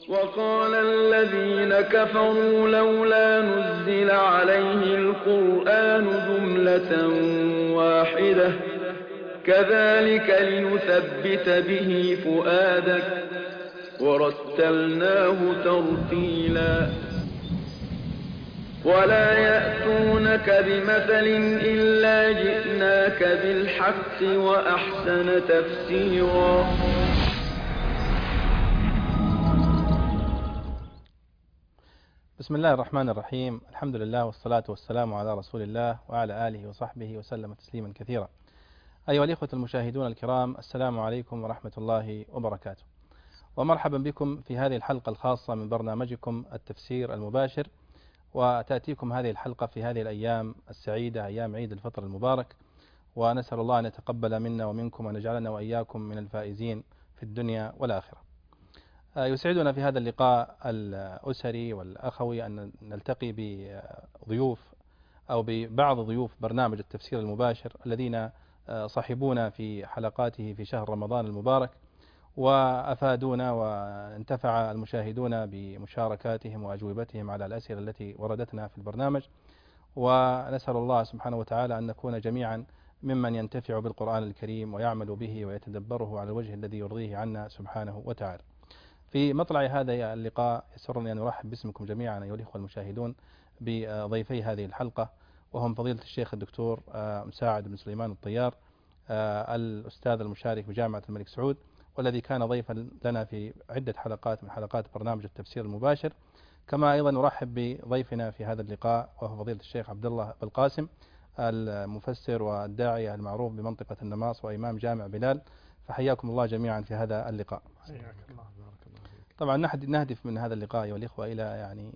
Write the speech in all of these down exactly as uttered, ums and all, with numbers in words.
وقال الذين كفروا لولا نزل عليه القرآن جملة واحدة كذلك لنثبت به فؤادك ورتلناه ترتيلا ولا يأتونك بمثل إلا جئناك بالحق وأحسن تفسيرا. بسم الله الرحمن الرحيم. الحمد لله والصلاة والسلام على رسول الله وعلى آله وصحبه وسلم تسليما كثيرا. أيها الإخوة المشاهدون الكرام، السلام عليكم ورحمة الله وبركاته، ومرحبا بكم في هذه الحلقة الخاصة من برنامجكم التفسير المباشر. وتأتيكم هذه الحلقة في هذه الأيام السعيدة، أيام عيد الفطر المبارك، ونسأل الله أن يتقبل منا ومنكم وأن يجعلنا وإياكم من الفائزين في الدنيا والآخرة. يسعدنا في هذا اللقاء الأسري والأخوي أن نلتقي بضيوف أو ببعض ضيوف برنامج التفسير المباشر الذين صحبونا في حلقاته في شهر رمضان المبارك، وأفادونا وانتفع المشاهدون بمشاركاتهم وأجوبتهم على الأسئلة التي وردتنا في البرنامج. ونسأل الله سبحانه وتعالى أن نكون جميعا ممن ينتفع بالقرآن الكريم ويعمل به ويتدبره على الوجه الذي يرضيه عنا سبحانه وتعالى. في مطلع هذا اللقاء يسرني أن أرحب باسمكم جميعا أيها الإخوة المشاهدون بضيفي هذه الحلقة، وهم فضيلة الشيخ الدكتور مساعد بن سليمان الطيار، الأستاذ المشارك بجامعة الملك سعود، والذي كان ضيفا لنا في عدة حلقات من حلقات برنامج التفسير المباشر. كما أيضا نرحب بضيفنا في هذا اللقاء وهو فضيلة الشيخ عبد الله بالقاسم، المفسر والداعية المعروف بمنطقة النماص وإمام جامع بلال. فحياكم الله جميعا في هذا اللقاء. حياك الله. طبعا نهدف من هذا اللقاء والإخوة إلى يعني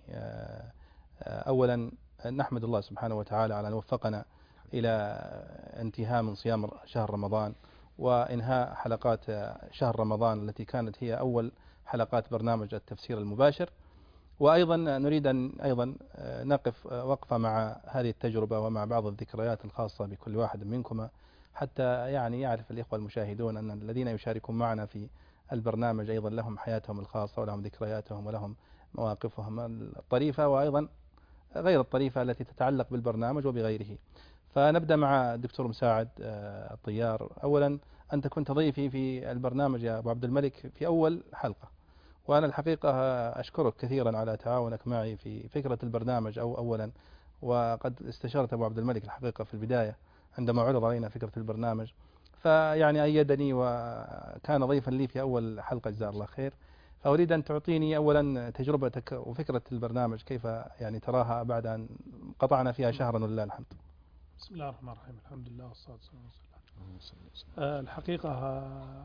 أولا نحمد الله سبحانه وتعالى على أن وفقنا إلى انتهاء من صيام شهر رمضان وإنهاء حلقات شهر رمضان التي كانت هي أول حلقات برنامج التفسير المباشر. وأيضا نريد أن أيضا نقف وقفة مع هذه التجربة ومع بعض الذكريات الخاصة بكل واحد منكم، حتى يعني يعرف الإخوة المشاهدون أن الذين يشاركون معنا في البرنامج أيضا لهم حياتهم الخاصة ولهم ذكرياتهم ولهم مواقفهم الطريفة وأيضا غير الطريفة التي تتعلق بالبرنامج وبغيره. فنبدأ مع الدكتور مساعد الطيار. أولا أنت كنت ضيفي في البرنامج يا أبو عبد الملك في أول حلقة، وأنا الحقيقة أشكرك كثيرا على تعاونك معي في فكرة البرنامج أو أولا، وقد استشرت أبو عبد الملك الحقيقة في البداية عندما عرض علينا فكرة البرنامج، فيعني أيدني وكان ضيفا لي في أول حلقة جزاه الله خير. فأريد أن تعطيني أولا تجربتك وفكرة البرنامج كيف يعني تراها بعد أن قطعنا فيها شهرا ولله الحمد. بسم الله الرحمن الرحيم. الحمد لله والصلاة والسلام على رسول الله. الحقيقة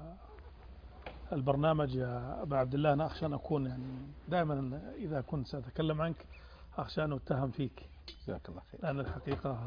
البرنامج يا أبا عبد الله أنا أخشى أن أكون يعني دائما إذا كنت سأتكلم عنك أخشى أن أتهم فيك، جزاك الله خير. لأن الحقيقة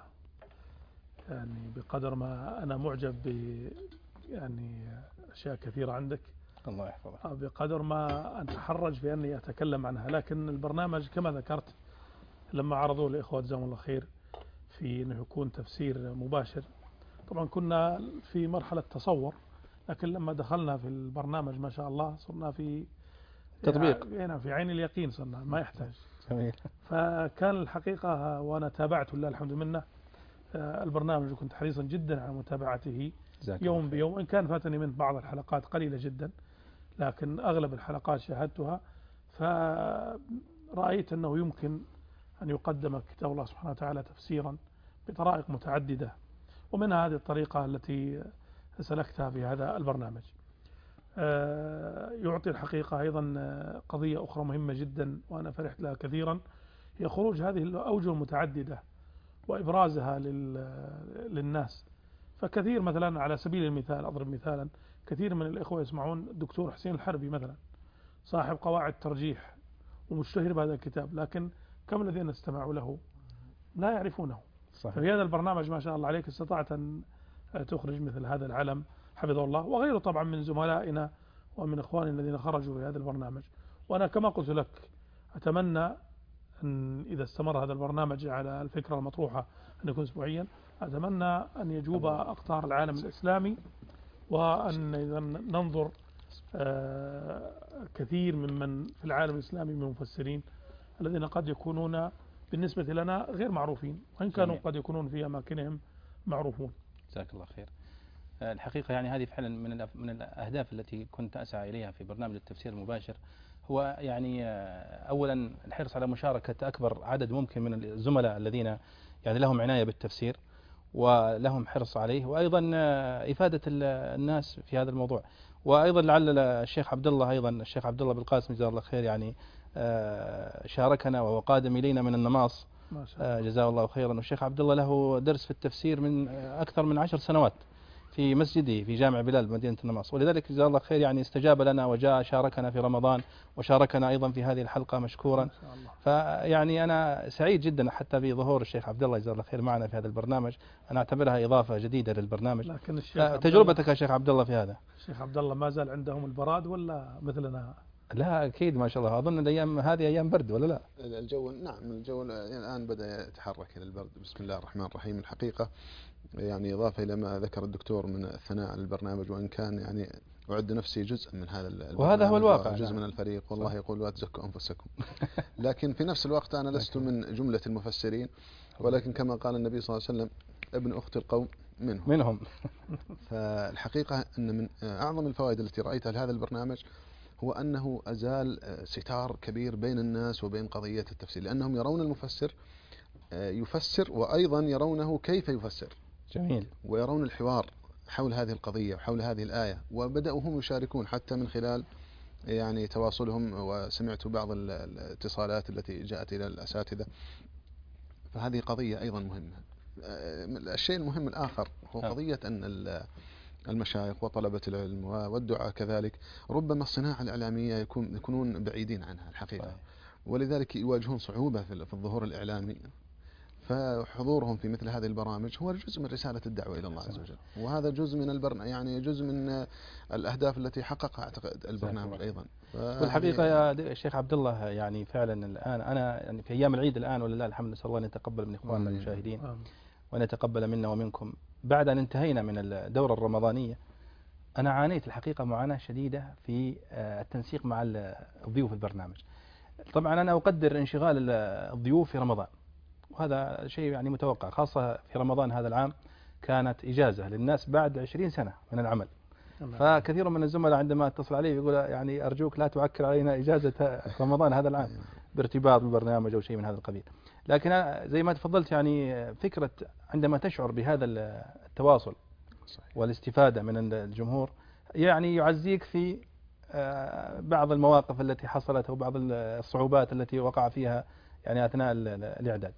يعني بقدر ما أنا معجب ب يعني أشياء كثيرة عندك الله يحفظك، بقدر ما أتحرج في أني أتكلم عنها. لكن البرنامج كما ذكرت لما عرضوه الإخوة جزاهم الله خير في أنه يكون تفسير مباشر، طبعا كنا في مرحلة تصور، لكن لما دخلنا في البرنامج ما شاء الله صرنا في تطبيق، يعني في عين اليقين صرنا ما يحتاج. جميل. فكان الحقيقة وأنا تابعت لله الحمد منه البرنامج وكنت حريصا جدا على متابعته يوم بيوم، إن كان فاتني من بعض الحلقات قليلة جدا لكن أغلب الحلقات شاهدتها. فرأيت أنه يمكن أن يقدم كتاب الله سبحانه وتعالى تفسيرا بطرائق متعددة، ومنها هذه الطريقة التي سلكتها في هذا البرنامج. يعطي الحقيقة أيضا قضية أخرى مهمة جدا وأنا فرحت لها كثيرا، هي خروج هذه الأوجه المتعددة وإبرازها للناس. فكثير مثلا على سبيل المثال أضرب مثالا، كثير من الإخوة يسمعون الدكتور حسين الحربي مثلا صاحب قواعد ترجيح ومشتهر بهذا الكتاب، لكن كم الذين استمعوا له لا يعرفونه. صحيح. ففي هذا البرنامج ما شاء الله عليك استطعت أن تخرج مثل هذا العلم حفظه الله، وغيره طبعا من زملائنا ومن إخواني الذين خرجوا في هذا البرنامج. وأنا كما قلت لك أتمنى أن إذا استمر هذا البرنامج على الفكرة المطروحة أن يكون أسبوعيا، أتمنى أن يجوب أقطار العالم الإسلامي، وأن إذا ننظر آه كثير ممن في العالم الإسلامي من المفسرين الذين قد يكونون بالنسبة لنا غير معروفين، وإن كانوا قد يكونون في أماكنهم معروفون. جزاك الله خير. الحقيقة يعني هذه فعلا من من الأهداف التي كنت أسعى إليها في برنامج التفسير المباشر، هو يعني أولا الحرص على مشاركة أكبر عدد ممكن من الزملاء الذين يعني لهم عناية بالتفسير ولهم حرص عليه، وأيضا إفادة الناس في هذا الموضوع. وأيضا لعل الشيخ عبد الله أيضا الشيخ عبد الله بالقاسم جزاه الله خير يعني شاركنا وهو قادم إلينا من النماص جزاه الله خيرا. والشيخ عبد الله له درس في التفسير من أكثر من عشر سنوات في مسجده في جامع بلال بمدينة النماص، ولذلك جزاه الله خير يعني استجاب لنا وجاء شاركنا في رمضان وشاركنا أيضا في هذه الحلقة مشكورا. فيعني أنا سعيد جدا حتى بظهور الشيخ عبد الله جزاه الله خير معنا في هذا البرنامج، أنا أعتبرها إضافة جديدة للبرنامج. لكن الشيخ تجربتك يا شيخ عبد الله في هذا؟ الشيخ عبد الله ما زال عندهم البراد ولا مثلنا؟ لا أكيد ما شاء الله، أظن الأيام هذه أيام برد ولا لا؟ الجو نعم الجو الآن بدأ يتحرك إلى البرد. بسم الله الرحمن الرحيم. الحقيقة يعني إضافة إلى ما ذكر الدكتور من الثناء على البرنامج، وإن كان يعني أعد نفسي جزء من هذا البرنامج وهذا هو الواقع، جزء نعم. من الفريق، والله يقول لا تزكوا أنفسكم. لكن في نفس الوقت أنا لست من جملة المفسرين، ولكن كما قال النبي صلى الله عليه وسلم ابن أخت القوم منهم, منهم. فالحقيقة أن من أعظم الفوائد التي رأيتها لهذا البرنامج هو أنه أزال ستار كبير بين الناس وبين قضية التفسير، لأنهم يرون المفسر يفسر وأيضا يرونه كيف يفسر. جميل. ويرون الحوار حول هذه القضية وحول هذه الآية، وبدأوا هم يشاركون حتى من خلال يعني تواصلهم، وسمعت بعض الاتصالات التي جاءت إلى الأساتذة. فهذه قضية أيضا مهمة. الشيء المهم الآخر هو قضية أن المشايخ وطلبة العلم والدعاء كذلك ربما الصناعة الإعلامية يكون يكونون بعيدين عنها الحقيقة، ولذلك يواجهون صعوبة في الظهور الإعلامي. فحضورهم في مثل هذه البرامج هو جزء من رسالة الدعوة إلى الله عز وجل، وهذا جزء من البرنامج يعني جزء من الأهداف التي حققها أعتقد البرنامج أيضا. والحقيقة يا شيخ عبد الله يعني فعلا الآن أنا يعني في أيام العيد الآن ولله الحمد نسأل الله أن يتقبل من إخواننا المشاهدين وأن يتقبل منا ومنكم. بعد أن انتهينا من الدورة الرمضانية أنا عانيت الحقيقة معاناة شديدة في التنسيق مع الضيوف في البرنامج. طبعا أنا أقدر انشغال الضيوف في رمضان، وهذا شيء يعني متوقع، خاصة في رمضان هذا العام كانت إجازة للناس بعد عشرين سنة من العمل. فكثير من الزملاء عندما اتصل علي يقول يعني أرجوك لا تعكر علينا إجازة رمضان هذا العام بارتباط بالبرنامج أو شيء من هذا القبيل. لكن زي ما تفضلت يعني فكرة عندما تشعر بهذا التواصل والاستفادة من الجمهور يعني يعزيك في بعض المواقف التي حصلت أو بعض الصعوبات التي وقع فيها يعني أثناء الإعداد.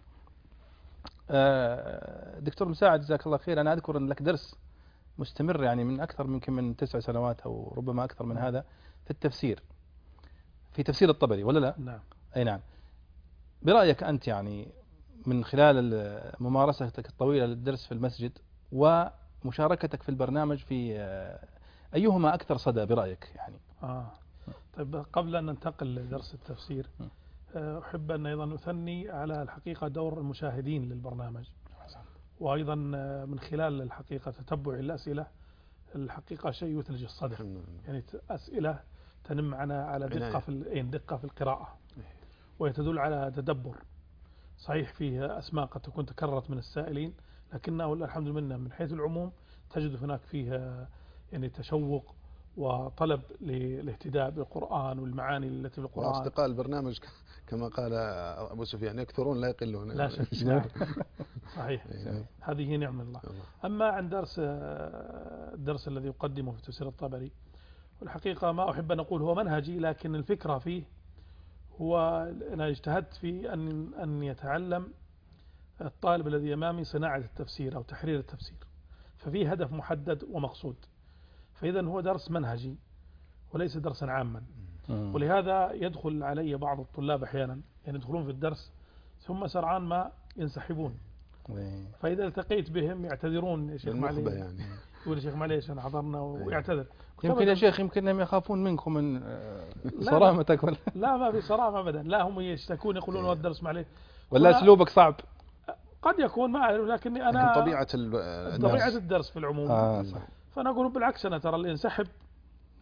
دكتور مساعد جزاك الله خير، أنا أذكر أن لك درس مستمر يعني من أكثر من من تسع سنوات أو ربما أكثر من هذا في التفسير، في تفسير الطبري ولا لا؟ نعم. أي نعم. برأيك أنت يعني من خلال ممارستك الطويلة للدرس في المسجد ومشاركتك في البرنامج في أيهما أكثر صدى برأيك يعني؟ آه. طيب قبل أن ننتقل لدرس التفسير أحب أن أيضا أثني على الحقيقة دور المشاهدين للبرنامج، وأيضا من خلال الحقيقة تتبع الأسئلة الحقيقة شيء يثلج الصدر، يعني أسئلة تنم معنا على دقة في دقة في القراءة ويتدل على تدبر. صحيح فيه أسماء قد تكون تكررت من السائلين، لكنه الحمد لله من حيث العموم تجد هناك فيه يعني تشوق وطلب للاهتداء بالقرآن والمعاني التي في القرآن. وأصدقاء البرنامج كما قال أبو سفيان يكثرون لا يقلون. لا شك. نعم. صحيح. هذه نعم الله. أما عن درس الدرس الذي يقدمه في تفسير الطبري، والحقيقة ما أحب أن أقول هو منهجي، لكن الفكرة فيه هو أنا اجتهدت في أن أن يتعلم الطالب الذي أمامي صناعة التفسير أو تحرير التفسير، ففيه هدف محدد ومقصود، فإذا هو درس منهجي وليس درسا عاما. ولهذا يدخل علي بعض الطلاب أحيانا يعني يدخلون في الدرس ثم سرعان ما ينسحبون، فإذا التقيت بهم يعتذرون يا شيخ معليش يعني. يقول يا شيخ معليش أنا حضرنا ويعتذر. يمكن يا شيخ يمكن أنهم يخافون منكم من صرامتك ولا لا ما في صرامة أبدا، لا هم يشتكون يقولون الدرس معليش ولا أسلوبك صعب قد يكون ما أعرف، لكني أنا طبيعة طبيعة الدرس في العموم. آه صح. فأنا أقول بالعكس أنا ترى اللي ينسحب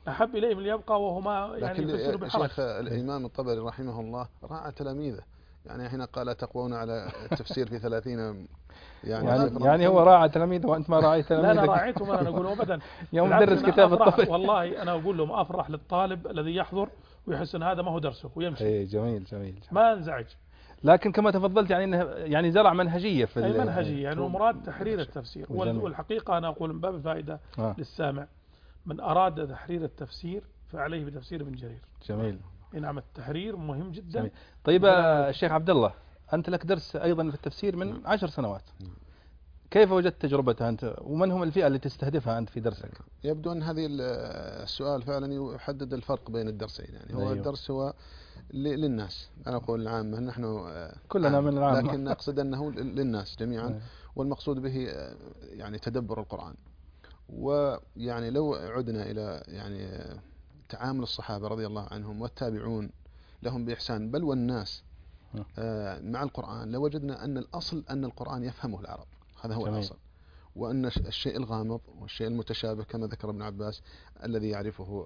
أحب إليه من يبقى وهو ما يعني لكن يفسر يا بحرج. شيخ الإمام الطبري رحمه الله راعى تلاميذه، يعني حين قال تقوون على التفسير في ثلاثين يعني يعني, صفراً يعني هو ثم- راعى تلاميذه وأنت ما راعيت لا أنا تلاميذك. راعيتهم، أنا أقول أبدا يوم بالعكس درس أنا كتاب أفرح الطبري. والله أنا أقول لهم أفرح للطالب الذي يحضر ويحس أن هذا ما هو درسه ويمشي، اي جميل جميل. ما انزعج. لكن كما تفضلت يعني انه يعني زرع منهجيه في أي ال- منهجية، يعني المراد تحرير التفسير. جميل. والحقيقة أنا أقول من باب الفائدة آه. للسامع، من أراد تحرير التفسير فعليه بتفسير ابن جرير. جميل. نعم التحرير مهم جدا. جميل. طيب يا الشيخ عبد الله، أنت لك درس أيضا في التفسير من عشر سنوات، كيف وجدت تجربتها أنت، ومن هم الفئة اللي تستهدفها أنت في درسك؟ يبدو أن هذه السؤال فعلا يحدد الفرق بين الدرسين، يعني هو أيوه. الدرس هو للناس، أنا أقول العامة، نحن كلنا من العامة، لكن أقصد أنه للناس جميعا. أيوه. والمقصود به يعني تدبر القرآن. ويعني لو عدنا إلى يعني تعامل الصحابة رضي الله عنهم والتابعون لهم بإحسان بل والناس مع القرآن، لوجدنا أن الأصل أن القرآن يفهمه العرب، هذا هو جميل. الأصل، وأن الشيء الغامض والشيء المتشابه كما ذكر ابن عباس الذي يعرفه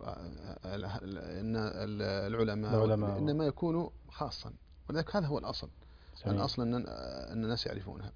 العلماء, العلماء إنما يكون خاصا، ولذلك هذا هو الأصل. جميل. الأصل أن أن الناس يعرفونها.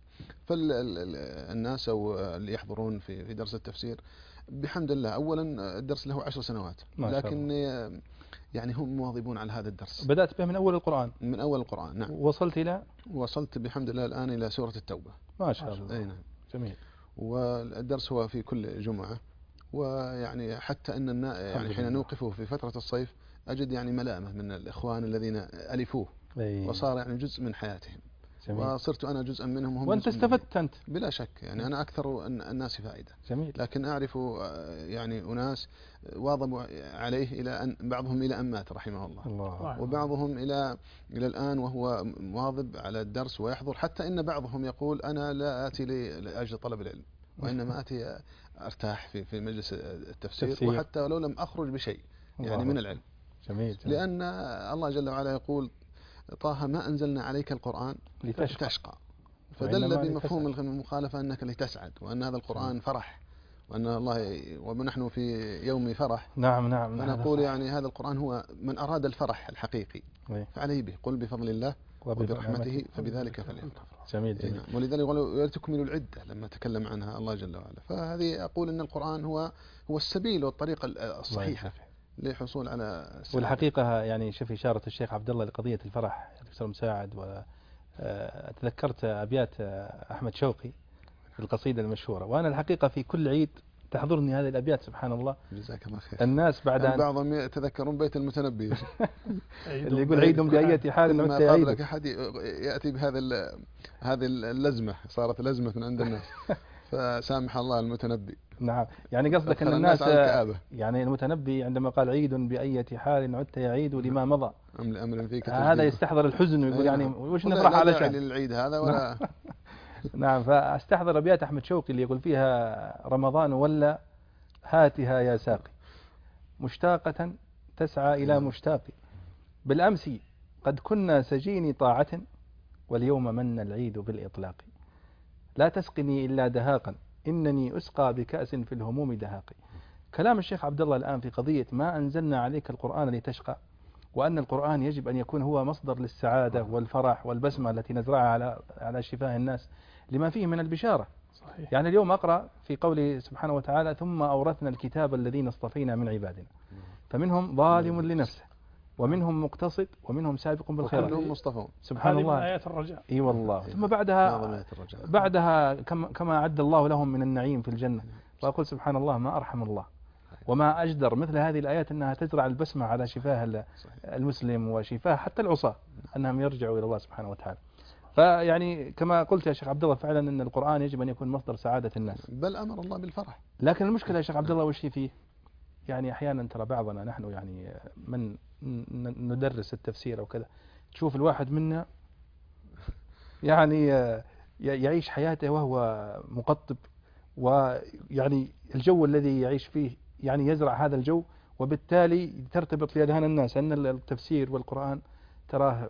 فالناس أو اللي يحضرون في في درس التفسير بحمد الله، أولا الدرس له عشر سنوات، لكن يعني هم مواظبون على هذا الدرس. بدأت به من أول القرآن. من أول القرآن، نعم. وصلت إلى وصلت بحمد الله الآن إلى سورة التوبة. ما شاء الله. أي نعم. جميل. والدرس هو في كل جمعة، ويعني حتى أن يعني حين نوقفه في فترة الصيف أجد يعني ملامة من الإخوان الذين ألفوه، أي. وصار يعني جزء من حياتهم. جميل. وصرت أنا جزءا منهم وهم وأنت استفدت أنت بلا شك، يعني أنا أكثر الناس فائدة. جميل. لكن أعرف يعني أناس واظبوا عليه إلى أن بعضهم إلى أن مات رحمه الله, الله. وبعضهم إلى إلى الآن وهو مواظب على الدرس ويحضر، حتى إن بعضهم يقول أنا لا آتي لأجل طلب العلم، وإنما آتي أرتاح في في مجلس التفسير تفسير. وحتى ولو لم أخرج بشيء يعني الله. من العلم. جميل. جميل. لأن الله جل وعلا يقول طه ما أنزلنا عليك القرآن لتشقى, لتشقى. فدل بمفهوم المخالفة أنك لتسعد، وأن هذا القرآن فرح، وأن الله ونحن في يوم فرح. نعم نعم. فنقول يعني هذا القرآن هو من أراد الفرح الحقيقي وي. فعليه به، قل بفضل الله وبرحمته فبذلك فليفرح. جميل جميل. ولذلك يقول ولتكملوا العدة لما تكلم عنها الله جل وعلا. فهذه أقول أن القرآن هو هو السبيل والطريقة الصحيحة للحصول على السعادة. والحقيقة يعني شوف إشارة الشيخ عبد الله لقضية الفرح دكتور مساعد، وتذكرت أبيات أحمد شوقي في القصيدة المشهورة، وأنا الحقيقة في كل عيد تحضرني هذه الأبيات سبحان الله. جزاك الله خير. الناس بعد أن بعضهم يتذكرون بيت المتنبي اللي يقول عيدهم بأية حال ما قابلك أحد يأتي بهذا هذه اللزمة، صارت لزمة عند الناس فسامح الله المتنبي. نعم، يعني قصدك أن الناس يعني المتنبي عندما قال عيد بأية حال عدت يعيد لما مضى أم لأمر فيك هذا يستحضر الحزن ويقول يعني وش نفرح على شيء للعيد هذا ولا نعم. فاستحضر أبيات أحمد شوقي اللي يقول فيها رمضان ولا هاتها يا ساقي مشتاقة تسعى إلى مشتاق، بالأمس قد كنا سجيني طاعة واليوم من العيد بالإطلاق، لا تسقني إلا دهاقا إنني أسقى بكأس في الهموم دهاقي. كلام الشيخ عبد الله الآن في قضية ما أنزلنا عليك القرآن لتشقى، وأن القرآن يجب أن يكون هو مصدر للسعادة والفرح والبسمة التي نزرعها على على شفاه الناس لما فيه من البشارة. صحيح. يعني اليوم أقرأ في قوله سبحانه وتعالى ثم أورثنا الكتاب الذين اصطفينا من عبادنا فمنهم ظالم لنفسه ومنهم مقتصد ومنهم سابق بالخيرات ومنهم مصطفون. سبحان الله. هذه آيات الرجاء. اي والله. ثم بعدها بعدها كما كما أعد الله لهم من النعيم في الجنة، وأقول سبحان الله ما أرحم الله وما أجدر مثل هذه الآيات أنها تزرع البسمة على شفاه المسلم وشفاه حتى العصاة أنهم يرجعوا إلى الله سبحانه وتعالى. فيعني كما قلت يا شيخ عبد الله فعلا أن القرآن يجب أن يكون مصدر سعادة الناس، بل أمر الله بالفرح. لكن المشكلة يا شيخ عبد الله وش فيه؟ يعني أحيانا ترى بعضنا نحن يعني من ندرس التفسير أو كذا تشوف الواحد منا يعني يعيش حياته وهو مقطب، ويعني الجو الذي يعيش فيه يعني يزرع هذا الجو، وبالتالي ترتبط في أذهان الناس أن التفسير والقرآن تراه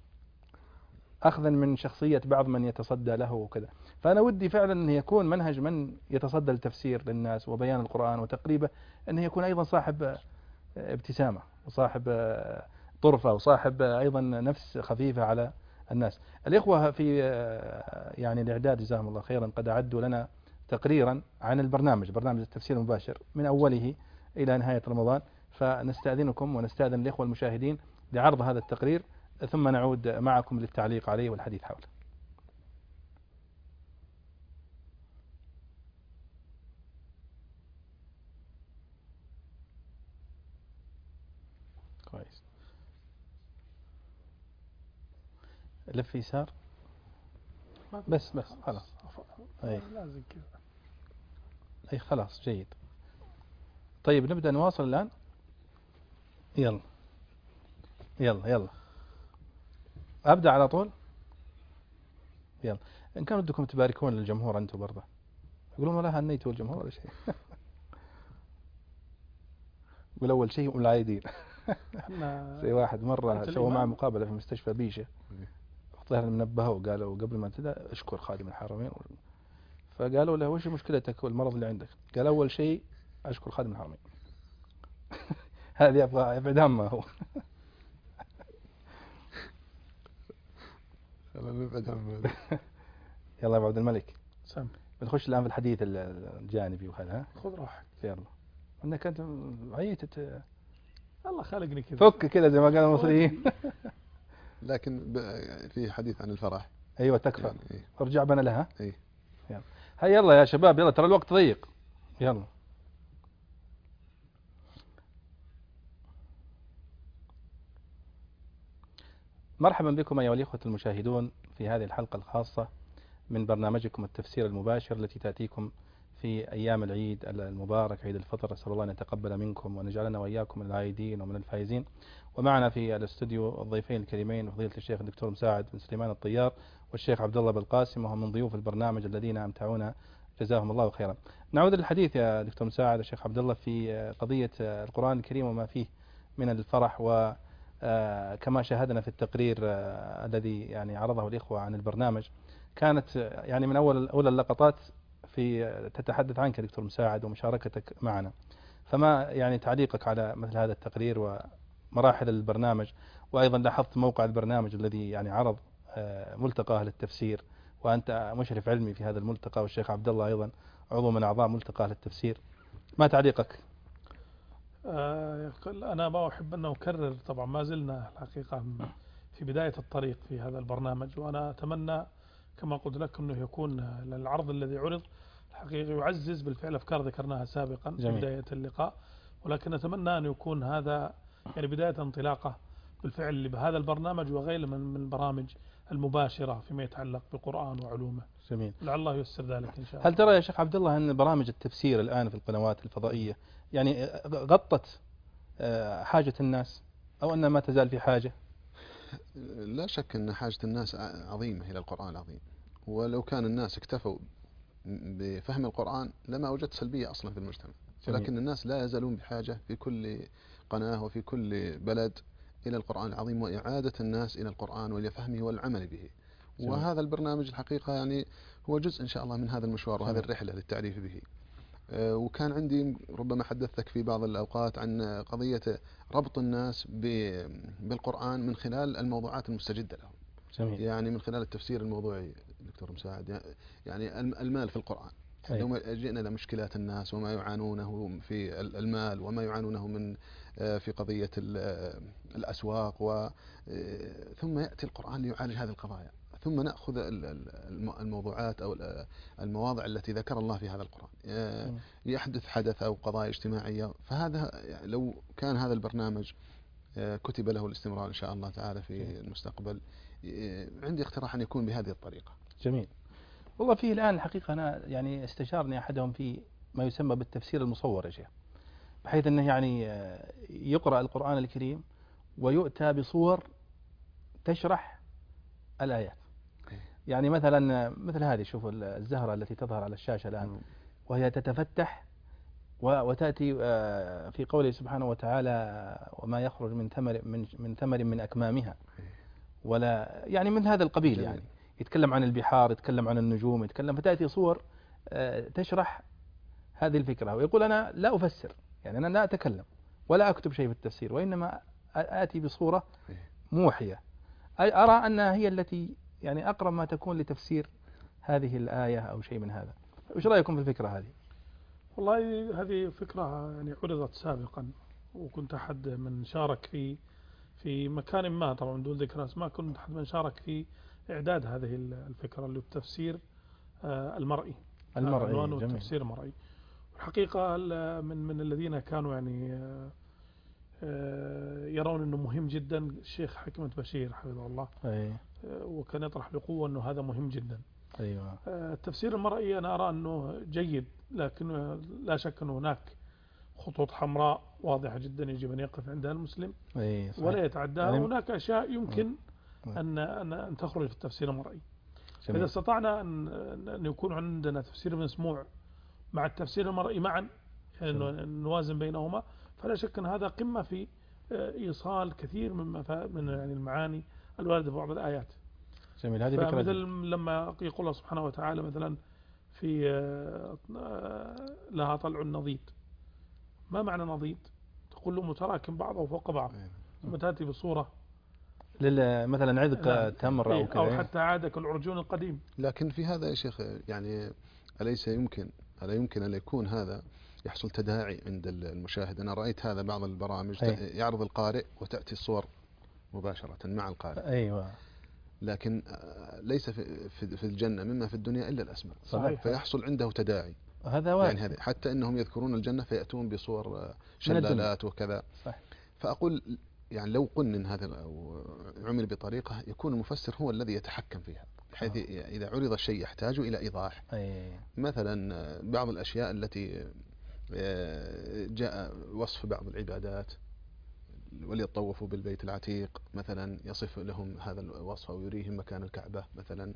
أخذا من شخصية بعض من يتصدى له وكذا. فأنا ودي فعلا أن يكون منهج من يتصدى التفسير للناس وبيان القرآن وتقريبه أنه يكون أيضا صاحب ابتسامة وصاحب آه، طرفة وصاحب آه، أيضا نفس خفيفة على الناس. الإخوة في آه، يعني الإعداد جزاهم الله خيرا قد أعدوا لنا تقريرا عن البرنامج، برنامج التفسير المباشر من أوله إلى نهاية رمضان، فنستأذنكم ونستأذن الإخوة المشاهدين لعرض هذا التقرير ثم نعود معكم للتعليق عليه والحديث حوله. كويس. لف يسار بس بس خلاص. أي. لازم كذا. أي خلاص جيد. طيب نبدأ نواصل الآن. يلا يلا يلا أبدأ على طول. يلا إن كان بدكم تباركون للجمهور أنتم برضه يقولون ولا هنيتوا الجمهور ولا شيء. يقول أول شيء هم العايدين. زي واحد مرة سوى معه مقابلة في مستشفى بيشة، طلع منبهه وقالوا قبل ما تبدأ اشكر خادم الحرمين، فقالوا له وش مشكلتك والمرض اللي عندك؟ قال أول شيء أشكر خادم الحرمين. هذه يبغى يبعد همه هو. يلا يا عبد الملك سم بنخش الآن في الحديث الجانبي وهذا. ها خذ راحتك. يلا انك انت عيت الله خلقني كذا فك كذا زي ما قال المصريين. لكن في حديث عن الفرح. ايوه تكفى يعني إيه؟ ارجع بنا لها. اي يلا هيا يلا يا شباب يلا ترى الوقت ضيق. يلا مرحبا بكم أيها الإخوة المشاهدون في هذه الحلقة الخاصة من برنامجكم التفسير المباشر التي تأتيكم في أيام العيد المبارك عيد الفطر. أسأل الله أن يتقبل منكم ونجعلنا وإياكم من العائدين ومن الفائزين. ومعنا في الاستوديو الضيفين الكريمين فضيلة الشيخ الدكتور مساعد بن سليمان الطيار والشيخ عبد الله بالقاسم، وهم من ضيوف البرنامج الذين أمتعونا جزاهم الله خيرا. نعود للحديث يا دكتور مساعد الشيخ عبد الله في قضية القرآن الكريم وما فيه من الفرح، و كما شاهدنا في التقرير الذي يعني عرضه الإخوة عن البرنامج كانت يعني من أول أول اللقطات في تتحدث عنك دكتور مساعد ومشاركتك معنا. فما يعني تعليقك على مثل هذا التقرير ومراحل البرنامج؟ وأيضا لاحظت موقع البرنامج الذي يعني عرض ملتقى أهل التفسير، وأنت مشرف علمي في هذا الملتقى، والشيخ عبد الله أيضا عضو من أعضاء ملتقى أهل التفسير. ما تعليقك؟ آه أنا ما أحب أن أكرر، طبعا ما زلنا الحقيقة في بداية الطريق في هذا البرنامج، وأنا أتمنى كما قلت لك أنه يكون العرض الذي عرض الحقيقة يعزز بالفعل أفكار ذكرناها سابقا في بداية اللقاء، ولكن أتمنى أن يكون هذا يعني بداية انطلاقة بالفعل بهذا البرنامج وغيره من البرامج المباشرة فيما يتعلق بالقرآن وعلومه. جميل. لعل الله ييسر ذلك إن شاء الله. هل ترى يا شيخ عبد الله أن برامج التفسير الآن في القنوات الفضائية يعني غطت حاجة الناس أو أن ما تزال في حاجة؟ لا شك أن حاجة الناس عظيمة إلى القرآن العظيم، ولو كان الناس اكتفوا بفهم القرآن لما وجدت سلبية أصلا في المجتمع. ولكن الناس لا يزالون بحاجة في كل قناة وفي كل بلد إلى القرآن العظيم وإعادة الناس إلى القرآن وإلى فهمه والعمل به. جميل. وهذا البرنامج الحقيقة يعني هو جزء إن شاء الله من هذا المشوار وهذه الرحلة للتعريف به. وكان عندي ربما حدثتك في بعض الأوقات عن قضية ربط الناس بالقرآن من خلال الموضوعات المستجدة لهم. جميل. يعني من خلال التفسير الموضوعي دكتور مساعد، يعني المال في القرآن. لو جئنا إلى مشكلات الناس وما يعانونه في المال وما يعانونه من في قضية الأسواق، و ثم يأتي القرآن ليعالج هذه القضايا، ثم نأخذ الموضوعات أو المواضع التي ذكر الله في هذا القرآن يحدث حدث أو قضايا اجتماعية. فهذا لو كان هذا البرنامج كتب له الاستمرار إن شاء الله تعالى في المستقبل، عندي اقتراح أن يكون بهذه الطريقة. جميل. والله فيه الآن الحقيقة أنا يعني استشارني أحدهم في ما يسمى بالتفسير المصور يا شيخ، بحيث أنه يعني يقرأ القرآن الكريم ويؤتى بصور تشرح الآيات. يعني مثلا مثل هذه، شوفوا الزهرة التي تظهر على الشاشة الآن وهي تتفتح وتأتي في قوله سبحانه وتعالى وما يخرج من ثمر من من ثمر من أكمامها، ولا يعني من هذا القبيل. جميل. يعني يتكلم عن البحار، يتكلم عن النجوم، يتكلم، فتأتي صور تشرح هذه الفكرة. ويقول أنا لا أفسر، يعني أنا لا أتكلم ولا أكتب شيء في التفسير، وإنما آتي بصورة موحية أرى أنها هي التي يعني أقرب ما تكون لتفسير هذه الآية أو شيء من هذا. وش رأيكم في الفكرة هذه؟ والله هذه فكرة يعني عرضت سابقا، وكنت أحد من شارك في في مكان ما، طبعا دون ذكر اسماء، كنت أحد من شارك في إعداد هذه الفكرة اللي التفسير المرئي المرئي جميل. التفسير المرئي الحقيقة من من الذين كانوا يعني يرون أنه مهم جدا الشيخ حكمة بشير حفظه الله. أي. وكان يطرح بقوة أنه هذا مهم جدا. أيوة. التفسير المرئي أنا أرى أنه جيد، لكن لا شك أن هناك خطوط حمراء واضحة جدا يجب أن يقف عندها المسلم أي ولا يتعداها. يعني هناك أشياء يمكن أن أن تخرج في التفسير المرئي. جميل. إذا استطعنا أن يكون عندنا تفسير مسموع مع التفسير المرئي معا، يعني نوازن بينهما، فلا شك أن هذا قمة في إيصال كثير من من يعني المعاني الواردة في بعض الآيات. جميل. هذه فكرة. مثل لما يقول الله سبحانه وتعالى مثلا في لها طلع نضيد، ما معنى نضيد؟ تقول له متراكم بعضه فوق بعض، ثم تأتي بصورة مثلا عذق تمر أو كذا، أو حتى عاد كالعرجون القديم. لكن في هذا يا شيخ يعني أليس يمكن ألا يمكن أن يكون هذا يحصل تداعي عند المشاهد؟ أنا رأيت هذا بعض البرامج أي. يعرض القارئ وتأتي الصور مباشرة مع القارئ. أيوة. لكن ليس في في الجنة مما في الدنيا إلا الأسماء. صحيح. فيحصل عنده تداعي. هذا يعني هذا حتى إنهم يذكرون الجنة فيأتون بصور شلالات وكذا. صح. فأقول يعني لو قنن هذا أو عمل بطريقة يكون المفسر هو الذي يتحكم فيها، بحيث آه. إذا عرض الشيء يحتاج إلى إيضاح. أي. مثلا بعض الأشياء التي جاء وصف بعض العبادات وليطوفوا بالبيت العتيق مثلا، يصف لهم هذا الوصف أو يريهم مكان الكعبة مثلا،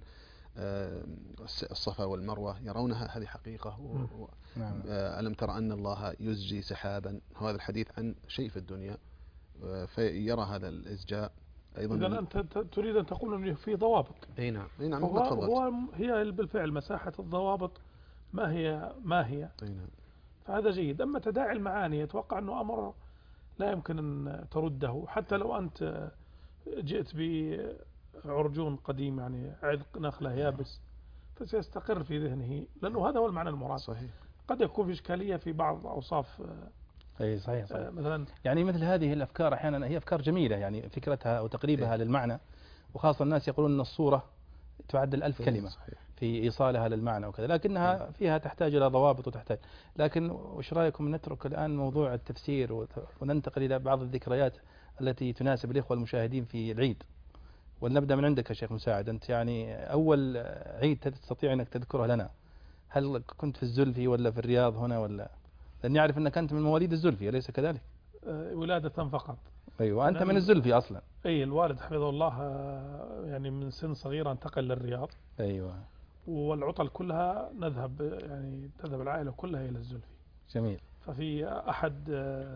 الصفا والمروة يرونها هذه حقيقة. و... نعم. ألم تر أن الله يزجي سحابا، هذا الحديث عن شيء في الدنيا فيرى هذا الإزجاء أيضا. إذا أنت تريد أن تقول أنه في ضوابط. أي نعم. أي نعم. هو, هو هي بالفعل مساحة الضوابط ما هي ما هي. أي نعم. فهذا جيد. أما تداعي المعاني يتوقع أنه أمر لا يمكن أن ترده، حتى لو أنت جئت بعرجون قديم يعني عذق نخلة يابس فسيستقر في ذهنه، لأنه هذا هو المعنى المراد. صحيح. قد يكون في إشكالية في بعض أوصاف. أي صحيح, صحيح. مثلا يعني مثل هذه الأفكار أحيانا هي أفكار جميلة، يعني فكرتها أو تقريبها إيه؟ للمعنى، وخاصة الناس يقولون أن الصورة تعدل ألف إيه؟ كلمة صحيح. في إيصالها للمعنى وكذا، لكنها فيها تحتاج إلى ضوابط وتحتاج. لكن وش رأيكم نترك الآن موضوع التفسير وننتقل إلى بعض الذكريات التي تناسب الإخوة المشاهدين في العيد، ولنبدأ من عندك يا شيخ مساعد. أنت يعني أول عيد تستطيع أنك تذكره لنا، هل كنت في الزلفي ولا في الرياض هنا ولا؟ لأني أعرف أنك أنت من مواليد الزلفي أليس كذلك؟ ولادة فقط. أيوة. أنت من الزلفي أصلا. أي الوالد حفظه الله يعني من سن صغيرة انتقل للرياض. أيوة. والعطل كلها نذهب يعني تذهب العائلة كلها إلى الزلفي. جميل. ففي أحد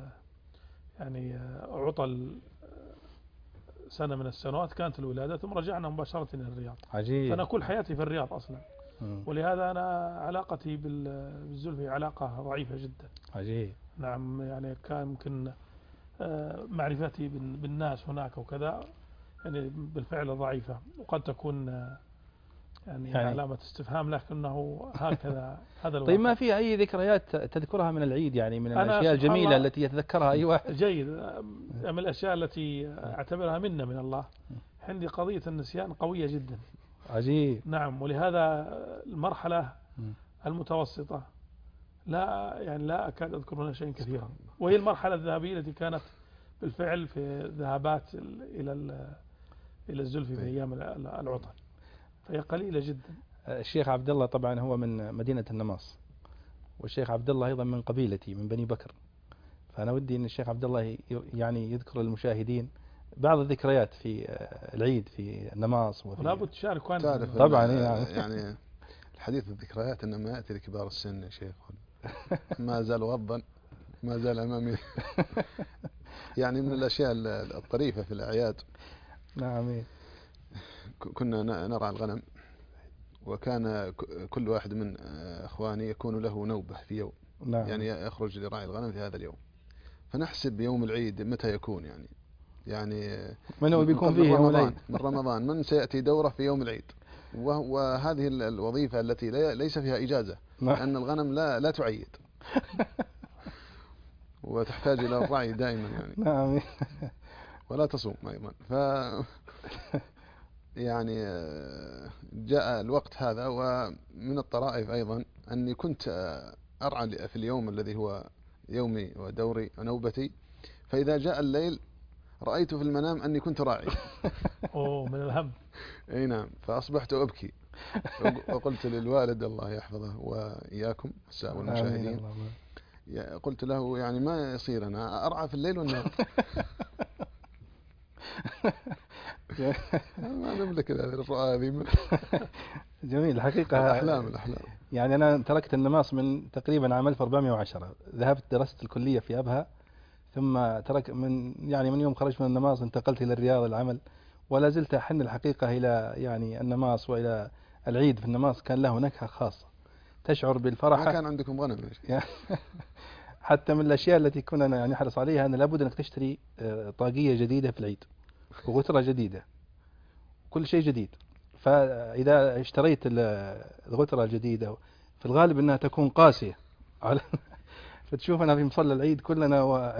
يعني عطل سنة من السنوات كانت الولادة، ثم رجعنا مباشرة إلى الرياض. عجيب. فأنا كل حياتي في الرياض أصلا. م. ولهذا أنا علاقتي بالزلفي علاقة ضعيفة جدا. عجيب. نعم. يعني كان يمكن معرفتي بالناس هناك وكذا يعني بالفعل ضعيفة، وقد تكون يعني, يعني علامة استفهام، لكنه هكذا هذا الواقع. طيب ما في أي ذكريات تذكرها من العيد، يعني من الأشياء الجميلة التي يتذكرها أي واحد؟ جيد. من الأشياء التي أعتبرها منا من الله عندي قضية النسيان قوية جدا. عجيب. نعم. ولهذا المرحلة المتوسطة لا يعني لا أكاد أذكر منها شيء كثيرا، وهي المرحلة الذهبية التي كانت بالفعل في ذهابات إلى إلى الزلفي في أيام العطل، فهي قليلة جدا. الشيخ عبد الله طبعا هو من مدينة النماص، والشيخ عبد الله أيضا من قبيلتي من بني بكر، فأنا ودي أن الشيخ عبد الله يعني يذكر للمشاهدين بعض الذكريات في العيد في النماص. ولا بد تشارك طبعا. يعني الحديث الذكريات إنما يأتي لكبار السن يا شيخ، ما زال غضا ما زال أمامي. يعني من الأشياء الطريفة في الأعياد. نعم. كنا نرعى الغنم، وكان كل واحد من أخواني يكون له نوبة في يوم. نعم. يعني يخرج لرعي الغنم في هذا اليوم، فنحسب يوم العيد متى يكون يعني يعني من هو بيكون من فيه يوم رمضان العيد؟ من رمضان من سيأتي دورة في يوم العيد، وهذه الوظيفة التي ليس فيها إجازة، لأن الغنم لا لا تعيد وتحتاج إلى الرعي دائما يعني. نعم. ولا تصوم أيضا. ف يعني جاء الوقت هذا. ومن الطرائف أيضا أني كنت أرعى في اليوم الذي هو يومي ودوري ونوبتي، فإذا جاء الليل رأيت في المنام أني كنت راعي. أوه من الهم. أي نعم. فأصبحت أبكي وقلت للوالد الله يحفظه وإياكم السادة والمشاهدين، قلت له يعني ما يصير أنا أرعى في الليل والنهار. ما نملك الرؤى هذه. جميل الحقيقة. الأحلام الأحلام. يعني أنا تركت النماص من تقريبا عام ألف وأربعمائة وعشرة، ذهبت درست الكلية في أبها، ثم ترك من يعني من يوم خرجت من النماص انتقلت إلى الرياض العمل، ولا زلت أحن الحقيقة إلى يعني النماص وإلى العيد. في النماص كان له نكهة خاصة، تشعر بالفرحة. ما كان عندكم غنم؟ حتى من الأشياء التي كنا يعني نحرص عليها أن لابد أنك تشتري طاقية جديدة في العيد وغترة جديدة، كل شيء جديد. فإذا اشتريت الغترة الجديدة في الغالب أنها تكون قاسية على فتشوفنا في مصلى العيد كلنا و...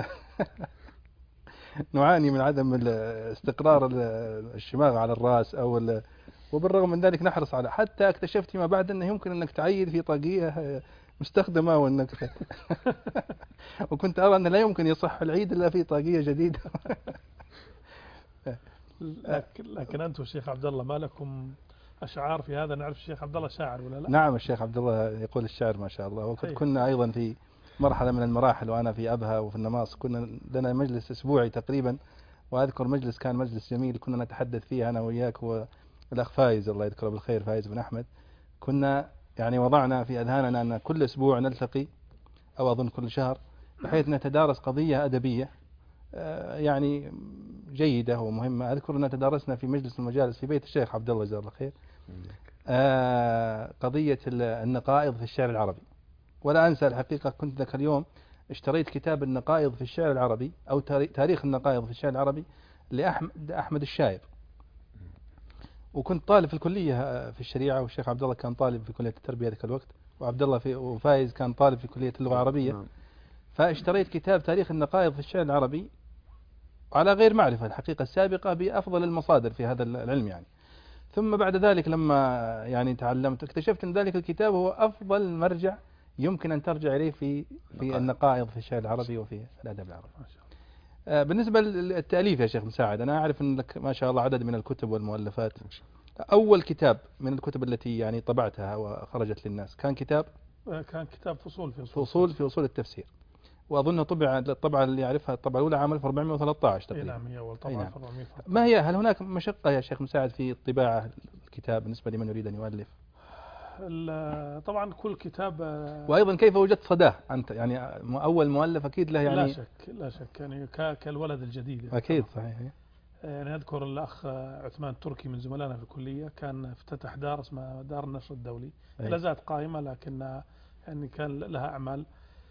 نعاني من عدم استقرار الشماغ على الرأس أو ال... وبالرغم من ذلك نحرص على، حتى اكتشفت فيما بعد أنه يمكن أنك تعيد في طاقية مستخدمة وأنك وكنت أرى أن لا يمكن يصح العيد إلا في طاقية جديدة. لكن, لكن أنتم الشيخ عبد الله ما لكم أشعار في هذا؟ نعرف الشيخ عبد الله شاعر ولا لا؟ نعم الشيخ عبد الله يقول الشعر ما شاء الله. وقد كنا أيضا في مرحلة من المراحل وأنا في أبها وفي النماص كنا لنا مجلس أسبوعي تقريبا، وأذكر مجلس كان مجلس جميل كنا نتحدث فيه أنا وإياك والأخ فايز الله يذكره بالخير، فايز بن أحمد. كنا يعني وضعنا في أذهاننا أن كل أسبوع نلتقي أو أظن كل شهر بحيث نتدارس قضية أدبية يعني جيدة ومهمة. أذكر أن تدارسنا في مجلس المجالس في بيت الشيخ عبد الله جزاه الله خير قضية النقائض في الشعر العربي، ولا أنسى الحقيقة كنت ذاك اليوم اشتريت كتاب النقائض في الشعر العربي أو تاريخ النقائض في الشعر العربي لأحمد أحمد الشايب، وكنت طالب في الكلية في الشريعة، والشيخ عبد الله كان طالب في كلية التربية ذاك الوقت، وعبد الله في وفايز كان طالب في كلية اللغة العربية. فاشتريت كتاب تاريخ النقائض في الشعر العربي على غير معرفة الحقيقة السابقة بأفضل المصادر في هذا العلم يعني. ثم بعد ذلك لما يعني تعلمت اكتشفت أن ذلك الكتاب هو أفضل مرجع يمكن أن ترجع إليه في في النقائض في الشعر العربي وفي الأدب العربي. بالنسبة للتأليف يا شيخ مساعد، أنا أعرف أنك ما شاء الله عدد من الكتب والمؤلفات. أول كتاب من الكتب التي يعني طبعتها وخرجت للناس كان كتاب كان كتاب فصول في أصول فصول في أصول التفسير، وأظنه طبع الطبعة اللي يعرفها الطبعة الأولى عام ألف وأربعمائة وثلاثة عشر تقريبا. نعم هي أول طبعة. نعم. ما هي هل هناك مشقة يا شيخ مساعد في طباعة الكتاب بالنسبة لمن يريد أن يؤلف؟ طبعا كل كتاب. وأيضا كيف وجدت صداه أنت يعني أول مؤلف أكيد له يعني. لا شك لا شك يعني كالولد الجديد يعني. أكيد صحيح. يعني أذكر الأخ عثمان التركي من زملائنا في الكلية كان افتتح دار اسمها دار النشر الدولي، لا زالت قائمة لكن يعني كان لها أعمال.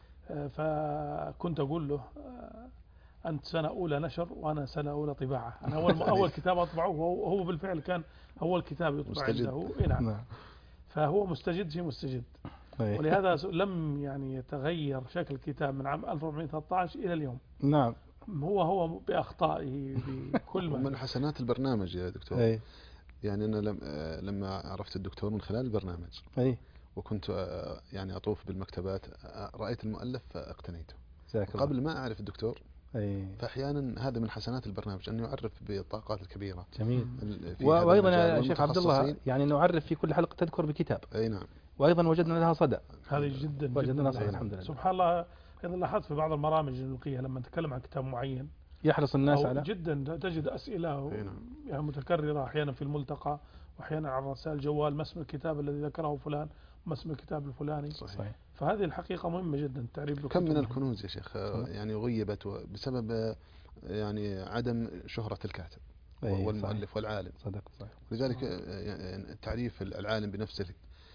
فكنت أقول له أنت سنة أولى نشر وأنا سنة أولى طباعة. أنا أول أول كتاب أطبعه وهو بالفعل كان أول كتاب يطبع عنده. نعم. فهو مستجد في مستجد، ولهذا لم يعني يتغير شكل الكتاب من عام ألف وأربعمائة وثلاثة عشر إلى اليوم. نعم. هو هو بأخطائه بكل ما. من حسنات البرنامج يا دكتور. أي. يعني أنا لما عرفت الدكتور من خلال البرنامج. أي. وكنت يعني أطوف بالمكتبات رأيت المؤلف فاقتنيته قبل ما أعرف الدكتور. أي. فأحيانا هذا من حسنات البرنامج أن يعرف بالطاقات الكبيرة. جميل. وأيضا يا شيخ عبد الله يعني نعرف في كل حلقة تذكر بكتاب. أي نعم. وأيضا وجدنا لها صدى. هذه جدا وجدنا صدى الحمد لله. سبحان الله. أيضا لاحظت في بعض البرامج النلقية لما نتكلم عن كتاب معين يحرص الناس على جدا تجد أسئلة يعني متكررة أحيانا في الملتقى وأحيانا على رسائل الجوال، ما اسم الكتاب الذي ذكره فلان، ما اسم الكتاب الفلاني. صحيح. فهذه الحقيقة مهمة جدا تعريف. كم من الكنوز يا شيخ يعني غيبت بسبب يعني عدم شهرة الكاتب والمؤلف والعالم. صدق صحيح. لذلك تعريف العالم بنفسه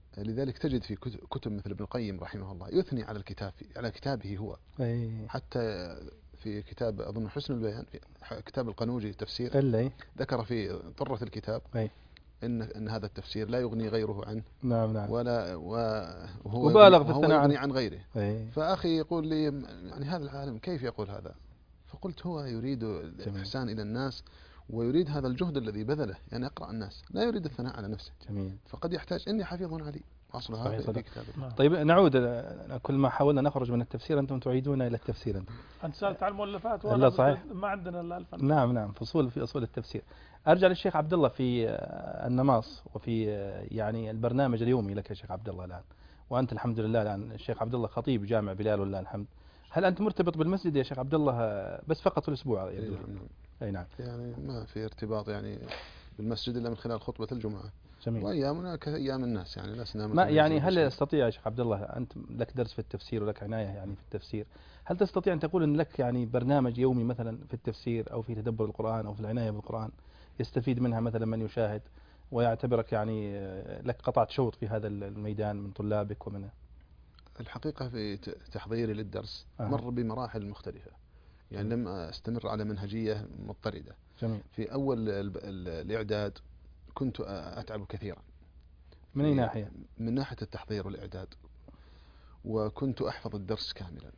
لذلك تجد في كت- كتب مثل ابن القيم رحمه الله يثني على الكتاب على كتابه هو، أي حتى في كتاب أظن حسن البيان في ح- كتاب القنوجي تفسير إلا ذكر في طرة الكتاب أي إن أن هذا التفسير لا يغني غيره عنه نعم نعم ولا و- وهو وبالغ يغني, في وهو الثناء يغني عنه. عن غيره. أي فأخي يقول لي يعني هذا العالم كيف يقول هذا؟ فقلت هو يريد الإحسان إلى الناس ويريد هذا الجهد الذي بذله، يعني يقرأ الناس، لا يريد الثناء على نفسه. جميل. فقد يحتاج إني حفيظ علي أصل صحيح هذا صدق. في كتابه. نعم. طيب نعود، كل ما حاولنا نخرج من التفسير أنتم تعيدون إلى التفسير أنتم. أنت سألت عن المؤلفات لا وأنا صحيح. ما عندنا إلا الفن. نعم نعم فصول في أصول التفسير. أرجع للشيخ عبد الله في آه، النماص وفي آه، يعني البرنامج اليومي لك يا شيخ عبد الله الآن، وأنت الحمد لله الآن الشيخ عبد الله خطيب جامع بلال ولله الحمد. هل أنت مرتبط بالمسجد يا شيخ عبد الله آه، بس فقط في الأسبوع؟ إيه يبدو لي. نعم. أي نعم. يعني ما في ارتباط يعني بالمسجد إلا من خلال خطبة الجمعة، جميل. وأيامنا كأيام الناس يعني لسنا ما مثل يعني يجوز هل الشيء. تستطيع يا شيخ عبد الله، أنت لك درس في التفسير ولك عناية يعني في التفسير، هل تستطيع أن تقول أن لك يعني برنامج يومي مثلا في التفسير أو في تدبر القرآن أو في العناية بالقرآن يستفيد منها مثلا من يشاهد ويعتبرك يعني آه، لك قطعت شوط في هذا الميدان من طلابك ومن الحقيقة في ت- تحضيري للدرس أها. مر بمراحل مختلفة، يعني لم أستمر على منهجية مضطردة. جميل. في أول ال- ال- الإعداد كنت أتعب كثيرا. من أي في- ناحية؟ من ناحية التحضير والإعداد، وكنت أحفظ الدرس كاملا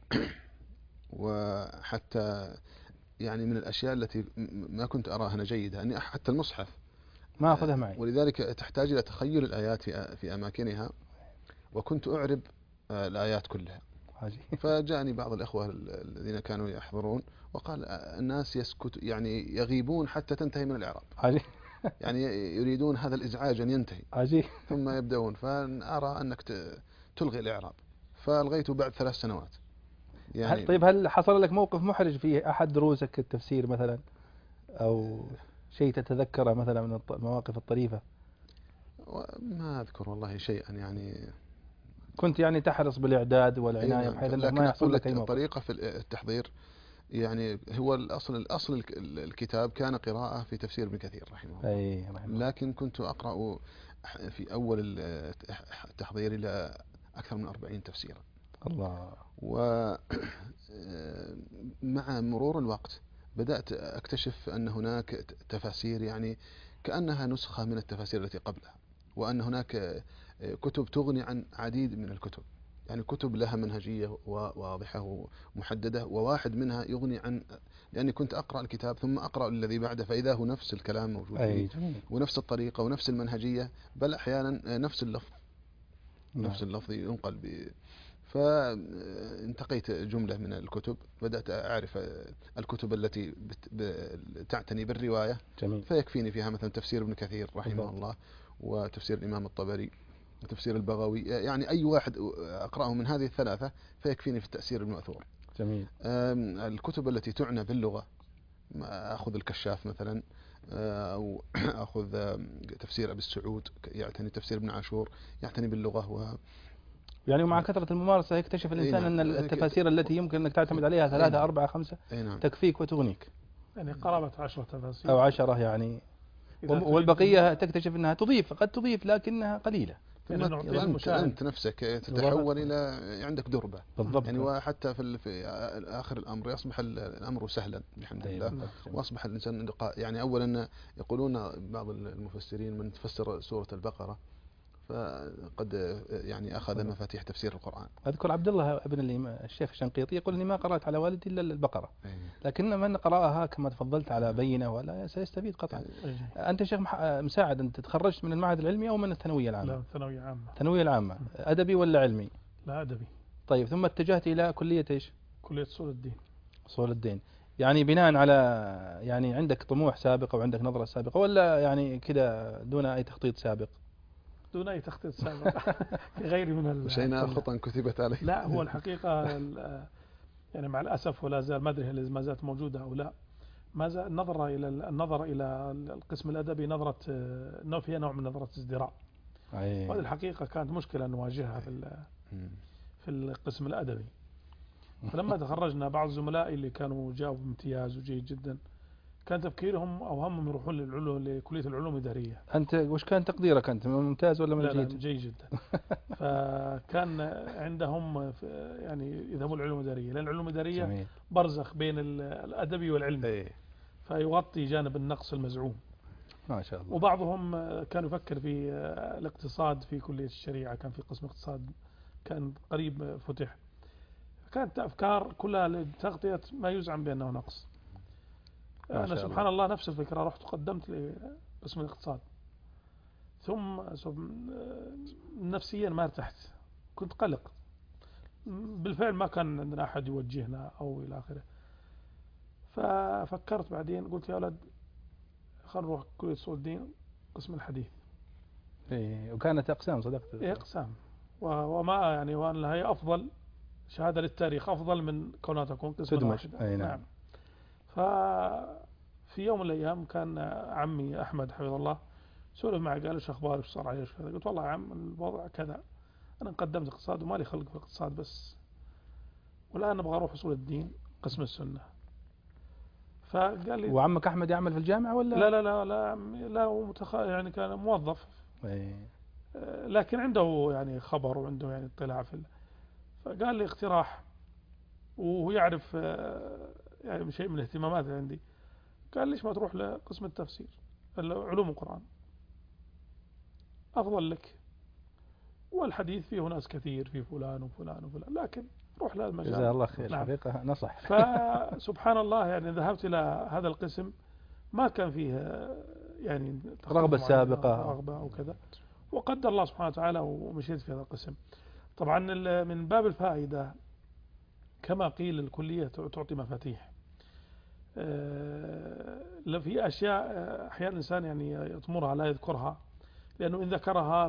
وحتى يعني من الأشياء التي م- ما كنت أراها جيدة أني حتى المصحف ما أخذها معي. ولذلك تحتاج إلى تخيل الآيات في في أماكنها، وكنت أعرب آه، الآيات كلها. حاجي. فجاءني بعض الأخوة الذين كانوا يحضرون وقال آه، الناس يسكت يعني يغيبون حتى تنتهي من الإعراب، حاجي. يعني يريدون هذا الإزعاج أن ينتهي حاجي. ثم يبدأون، فأرى أنك ت- تلغي الإعراب، فألغيته بعد ثلاث سنوات. هل طيب هل حصل لك موقف محرج في أحد دروسك التفسير مثلا أو شيء تتذكره مثلا من الط- المواقف الطريفة؟ ما أذكر والله شيئا يعني. كنت يعني تحرص بالإعداد والعناية نعم، بحيث أنك لكن ما يحصل أقول لك أي موقف. الطريقة في التحضير يعني هو الأصل الأصل الك- الكتاب كان قراءة في تفسير ابن كثير رحمه الله، أي رحمه الله. لكن كنت أقرأ في أول ال- التحضير إلى أكثر من أربعين تفسيرا. الله. ومع مرور الوقت بدأت أكتشف أن هناك تفاسير يعني كأنها نسخة من التفاسير التي قبلها، وأن هناك كتب تغني عن عديد من الكتب، يعني كتب لها منهجية واضحة ومحددة، وواحد منها يغني عن، لأني كنت أقرأ الكتاب ثم أقرأ الذي بعده فإذا هو نفس الكلام موجود أي فيه جميل. ونفس الطريقة ونفس المنهجية، بل أحيانا نفس اللفظ نعم. نفس اللفظ ينقل ب... فانتقيت جملة من الكتب، بدأت أعرف الكتب التي بت... ب... تعتني بالرواية، جميل. فيكفيني فيها مثلا تفسير ابن كثير رحمه بالضبط. الله، وتفسير الإمام الطبري، وتفسير البغوي، يعني أي واحد أقرأه من هذه الثلاثة فيكفيني في التأثير المأثور. جميل. أم، الكتب التي تعنى باللغة أخذ الكشاف مثلا، أو أخذ أم، تفسير أبي السعود يعتني، تفسير ابن عاشور يعتني باللغة و... يعني مع كثرة الممارسة يكتشف الإنسان نعم. أن التفاسير التي يمكن أنك تعتمد عليها ثلاثة أربعة خمسة أي نعم. تكفيك وتغنيك، يعني قرابة عشرة تفاسير أو عشرة يعني، إذا تريد والبقية تكتشف أنها تضيف، قد تضيف لكنها قليلة. يعني ثم نعطي أنت, المشاهد. أنت نفسك تتحول إلى عندك دربة بالضبط. يعني، وحتى في, ال- في آخر الأمر يصبح ال- الأمر سهلا الحمد أي لله، بالضبط. جميل. وأصبح الإنسان دقا- يعني أولا يقولون بعض المفسرين من تفسر سورة البقرة فقد يعني أخذ مفاتيح تفسير القرآن. أذكر عبد الله ابن الإمام الشيخ الشنقيطي يقول إني ما قرأت على والدي إلا البقرة، أي. لكن من قرأها كما تفضلت على بينة ولا سيستفيد قطعا. أنت شيخ مح- مساعد، أنت تخرجت من المعهد العلمي أو من الثانوية العامة؟ لا، ثانوية عامة. الثانوية العامة أدبي ولا علمي؟ لا، أدبي. طيب ثم اتجهت إلى كلية إيش؟ كلية أصول الدين. أصول الدين. يعني بناء على يعني عندك طموح سابق أو عندك نظرة سابقة، ولا يعني كده دون أي تخطيط سابق؟ دون أي تخطيط سابق في غير من ال- شينا خطا كتبت عليه. لا، هو الحقيقة ال- يعني مع الأسف ولا زال، ما أدري هل ما زالت موجودة أو لا، ما زال النظرة إلى النظر إلى القسم الأدبي نظرة أنه فيها نوع من نظرة ازدراء، أي. وهذه الحقيقة كانت مشكلة نواجهها في ال- في القسم الأدبي. فلما تخرجنا بعض زملائي اللي كانوا جاءوا بامتياز وجيد جدا كان تفكيرهم أو همهم يروحون للعلوم لكلية العلوم الإدارية. أنت وش كان تقديرك أنت، ممتاز ولا من لا لا الجيد؟ جيد جدا. فكان عندهم يعني يذهبون للعلوم الإدارية، لأن العلوم الإدارية جميل. برزخ بين الأدبي والعلمي، إيه. فيغطي جانب النقص المزعوم. ما شاء الله. وبعضهم كان يفكر في الاقتصاد في كلية الشريعة، كان في قسم اقتصاد كان قريب فتح. كانت أفكار كلها لتغطية ما يزعم بأنه نقص. أنا سبحان الله نفس الفكرة رحت قدمت لقسم الاقتصاد، ثم نفسيا ما ارتحت، كنت قلق. بالفعل ما كان عندنا أحد يوجهنا أو إلى آخره. ففكرت بعدين قلت يا ولد خلنا نروح كلية أصول الدين قسم الحديث. إيه. وكانت أقسام صدقت. إيه أقسام، وما يعني وأن هي أفضل شهادة للتاريخ، أفضل من كونها تكون قسم واحد. أي نعم. نعم. ففي يوم من الأيام كان عمي أحمد حفظه الله سولف معي، قال ايش أخبارك، ايش صار عليك كذا. قلت والله يا عم الوضع كذا، أنا قدمت اقتصاد وما لي خلق في الاقتصاد بس، والآن أبغى أروح أصول الدين قسم السنة. فقال لي وعمك أحمد يعمل في الجامعة ولا؟ لا لا لا لا, لا هو متخ... يعني كان موظف. إيه. لكن عنده يعني خبر وعنده يعني اطلاع في ال... فقال لي اقتراح، وهو يعرف يعني شيء من الاهتمامات اللي عندي. قال ليش ما تروح لقسم التفسير، علوم القرآن أفضل لك، والحديث فيه ناس كثير، في فلان وفلان وفلان، لكن روح لهذا المجال. جزاه الله خير. نعم. الحقيقة نصح. فسبحان الله يعني ذهبت إلى هذا القسم ما كان فيه يعني رغبة سابقة رغبة أو كذا، وقدر الله سبحانه وتعالى ومشيت في هذا القسم. طبعا من باب الفائدة كما قيل الكلية تعطي مفاتيح. في أشياء أحيانا الإنسان يعني يطمرها لا يذكرها، لأنه إن ذكرها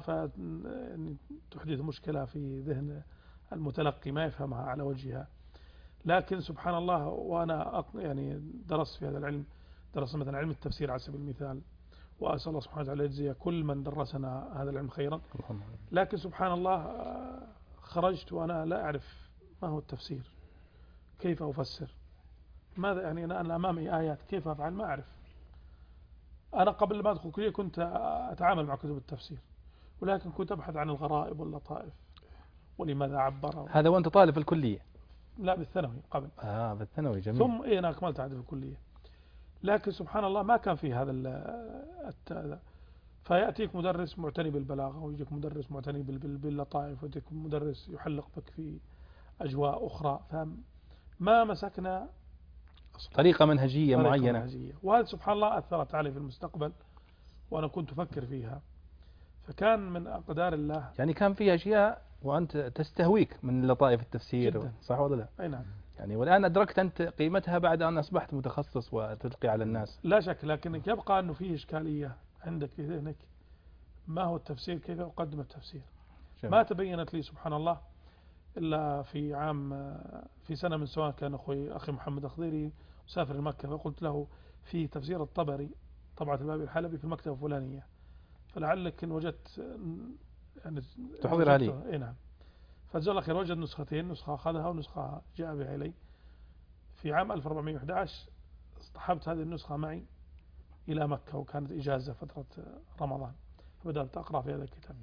فتحدث مشكلة في ذهن المتلقي ما يفهمها على وجهها. لكن سبحان الله، وأنا يعني درست في هذا العلم، درست مثلا علم التفسير على سبيل المثال، وأسأل الله سبحانه وتعالى يجزي كل من درسنا هذا العلم خيرا. لكن سبحان الله خرجت وأنا لا أعرف ما هو التفسير، كيف أفسر، ماذا يعني أنا أمامي آيات كيف أفعل ما أعرف. أنا قبل ما أدخل كلية كنت أتعامل مع كتب التفسير، ولكن كنت أبحث عن الغرائب واللطائف ولماذا عبر. هذا وأنت طالب في الكلية؟ لا بالثانوي قبل. آه بالثانوي. جميل. ثم إيه أنا أكملت عندي في الكلية، لكن سبحان الله ما كان في هذا الت... فيأتيك مدرس معتني بالبلاغة، ويجيك مدرس معتني باللطائف، ويجيك مدرس يحلق بك في أجواء أخرى، فما مسكنا طريقة منهجية طريقة معينة منهجية. وهذا سبحان الله أثرت علي في المستقبل، وأنا كنت أفكر فيها. فكان من أقدار الله. يعني كان في أشياء وأنت تستهويك من لطائف التفسير جداً. صح ولا لا؟ أي نعم. يعني والآن أدركت أنت قيمتها بعد أن أصبحت متخصص وتلقي على الناس. لا شك، لكنك يبقى أنه فيه إشكالية عندك في ذهنك، ما هو التفسير، كيف أقدم التفسير. جميل. ما تبينت لي سبحان الله إلا في عام في سنة من سنوات، كان أخوي أخي محمد أخضيري مسافر المكة، فقلت له في تفسير الطبري طبعة الباب الحلبي في المكتبة الفلانية، فلعلك إن وجدت يعني تحضرها لي. إيه نعم. فجزاه الله خير، وجد نسختين، نسخة أخذها ونسخة جاء بها إلي. في عام ألف وأربعمائة وأحد عشر اصطحبت هذه النسخة معي إلى مكة، وكانت إجازة فترة رمضان، فبدأت أقرأ في هذا الكتاب.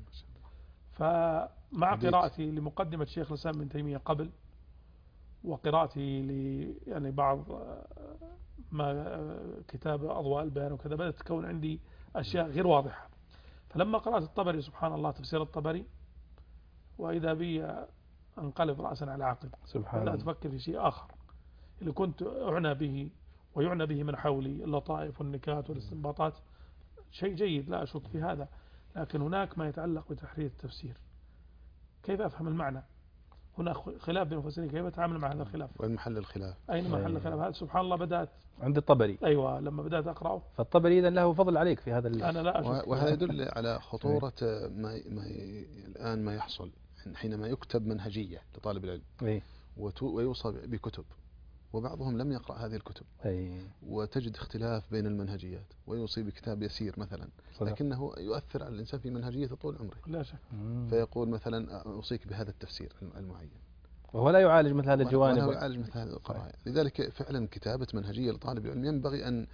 فمع قراءتي لمقدمة شيخ الإسلام ابن تيمية قبل، وقراءتي ل يعني بعض ما كتاب أضواء البيان وكذا، بدأت تكون عندي أشياء غير واضحة. فلما قرأت الطبري سبحان الله تفسير الطبري، وإذا بي أنقلب رأسا على عقب، سبحان بدأت الله. أفكر في شيء آخر اللي كنت أعنى به ويعنى به من حولي، اللطائف والنكات والاستنباطات، شيء جيد لا أشك في هذا، لكن هناك ما يتعلق بتحرير التفسير، كيف أفهم المعنى. هناك خلاف بين المفسرين، كيف أتعامل مع هذا الخلاف، وين محل الخلاف، أين محل الخلاف. هذا سبحان الله بدأت عند الطبري. أيوة لما بدأت أقرأه. فالطبري إذن له فضل عليك في هذا. أنا لا أشك. وهذا يدل على خطورة ما, ما الآن ما يحصل حينما يكتب منهجية لطالب العلم. أي. ويوصى بكتب، وبعضهم لم يقرأ هذه الكتب. أي. وتجد اختلاف بين المنهجيات، ويوصي بكتاب يسير مثلا صدق. لكنه يؤثر على الإنسان في منهجيته طول عمره. لا شك. فيقول مثلا أوصيك بهذا التفسير المعين، وهو لا يعالج مثل هذه الجوانب، ولا يعالج مثل هذه القضايا. لذلك فعلا كتابة منهجية لطالب العلم ينبغي أن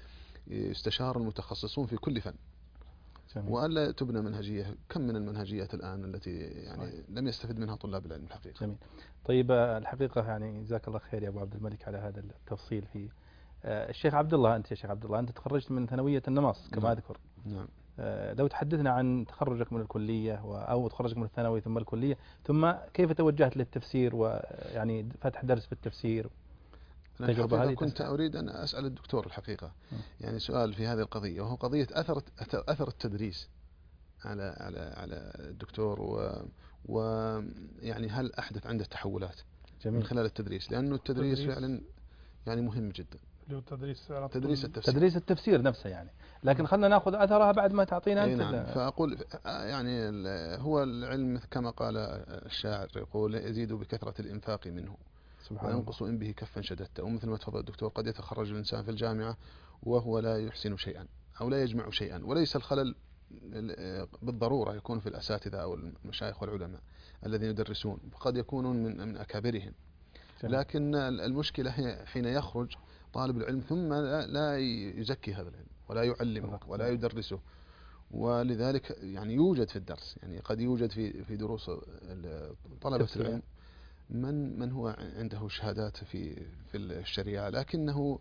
يستشار المتخصصون في كل فن، جميل. وألا تبنى منهجية. كم من المنهجيات الآن التي يعني صحيح. لم يستفد منها طلاب العلم الحقيقة. جميل. طيب آه، الحقيقة يعني جزاك الله خير يا أبو عبد الملك على هذا التفصيل في آه، الشيخ عبد الله. أنت يا شيخ عبد الله أنت تخرجت من ثانوية النمص كما نعم. أذكر. نعم. آه، لو تحدثنا عن تخرجك من الكلية و- أو تخرجك من الثانوي ثم الكلية، ثم كيف توجهت للتفسير ويعني فتح درس بالتفسير. أنا التجربة الحقيقة هذه كنت تسعى. أريد أن أسأل الدكتور الحقيقة م. يعني سؤال في هذه القضية، وهو قضية أثر أثر التدريس على على على الدكتور، و ويعني هل أحدث عنده تحولات من جميل. خلال التدريس؟ لأنه التدريس التدريس فعلا يعني مهم جدا. اللي هو التدريس على تدريس طول. التفسير. تدريس التفسير نفسه يعني، لكن خلنا ناخذ أثرها بعد ما تعطينا أي أنت. نعم. ال- فأقول يعني ال- هو العلم كما قال الشاعر يقول يزيد بكثرة الإنفاق منه سبحان الله. وينقص إن به كفا شددت. ومثل ما تفضل الدكتور قد يتخرج الإنسان في الجامعة وهو لا يحسن شيئا أو لا يجمع شيئا، وليس الخلل بالضرورة يكون في الأساتذة أو المشايخ والعلماء الذين يدرسون، قد يكونون من من أكابرهم. جميل. لكن المشكلة هي حين يخرج طالب العلم ثم لا لا يزكي هذا العلم ولا يعلمه ولا يدرسه، ولذلك يعني يوجد في الدرس، يعني قد يوجد في في دروس طلبة تفسير. العلم من من هو عنده شهادات في في الشريعة لكنه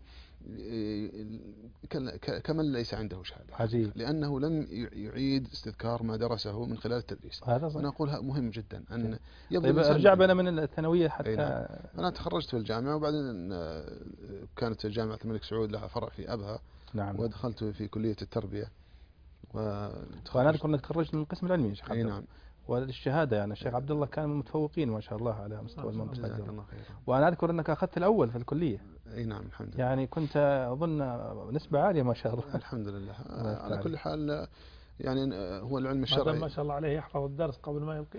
كمن ليس عنده شهادة، عجيب. لأنه لم يعيد استذكار ما درسه من خلال التدريس. هذا صحيح. أنا أقولها مهم جدا أن يبذل طيب الإنسان ارجع مجهود. بنا من الثانوية حتى. أي نعم. أنا تخرجت في الجامعة وبعدين كانت جامعة الملك سعود لها فرع في أبها. نعم. ودخلت في كلية التربية. وأنا أذكر أنك تخرجت من القسم العلمي يا شيخ عبد أي الله. نعم. والشهادة يعني الشيخ عبد الله كان من المتفوقين ما شاء الله على مستوى جزاك المنطقة. الله خير. وأنا أذكر أنك أخذت الأول في الكلية. أي نعم الحمد لله. يعني كنت أظن نسبة عالية ما شاء الله. الحمد لله. الله على يفتح كل حال يعني هو العلم ما الشرعي. ما شاء الله عليه يحفظ الدرس قبل ما يلقيه.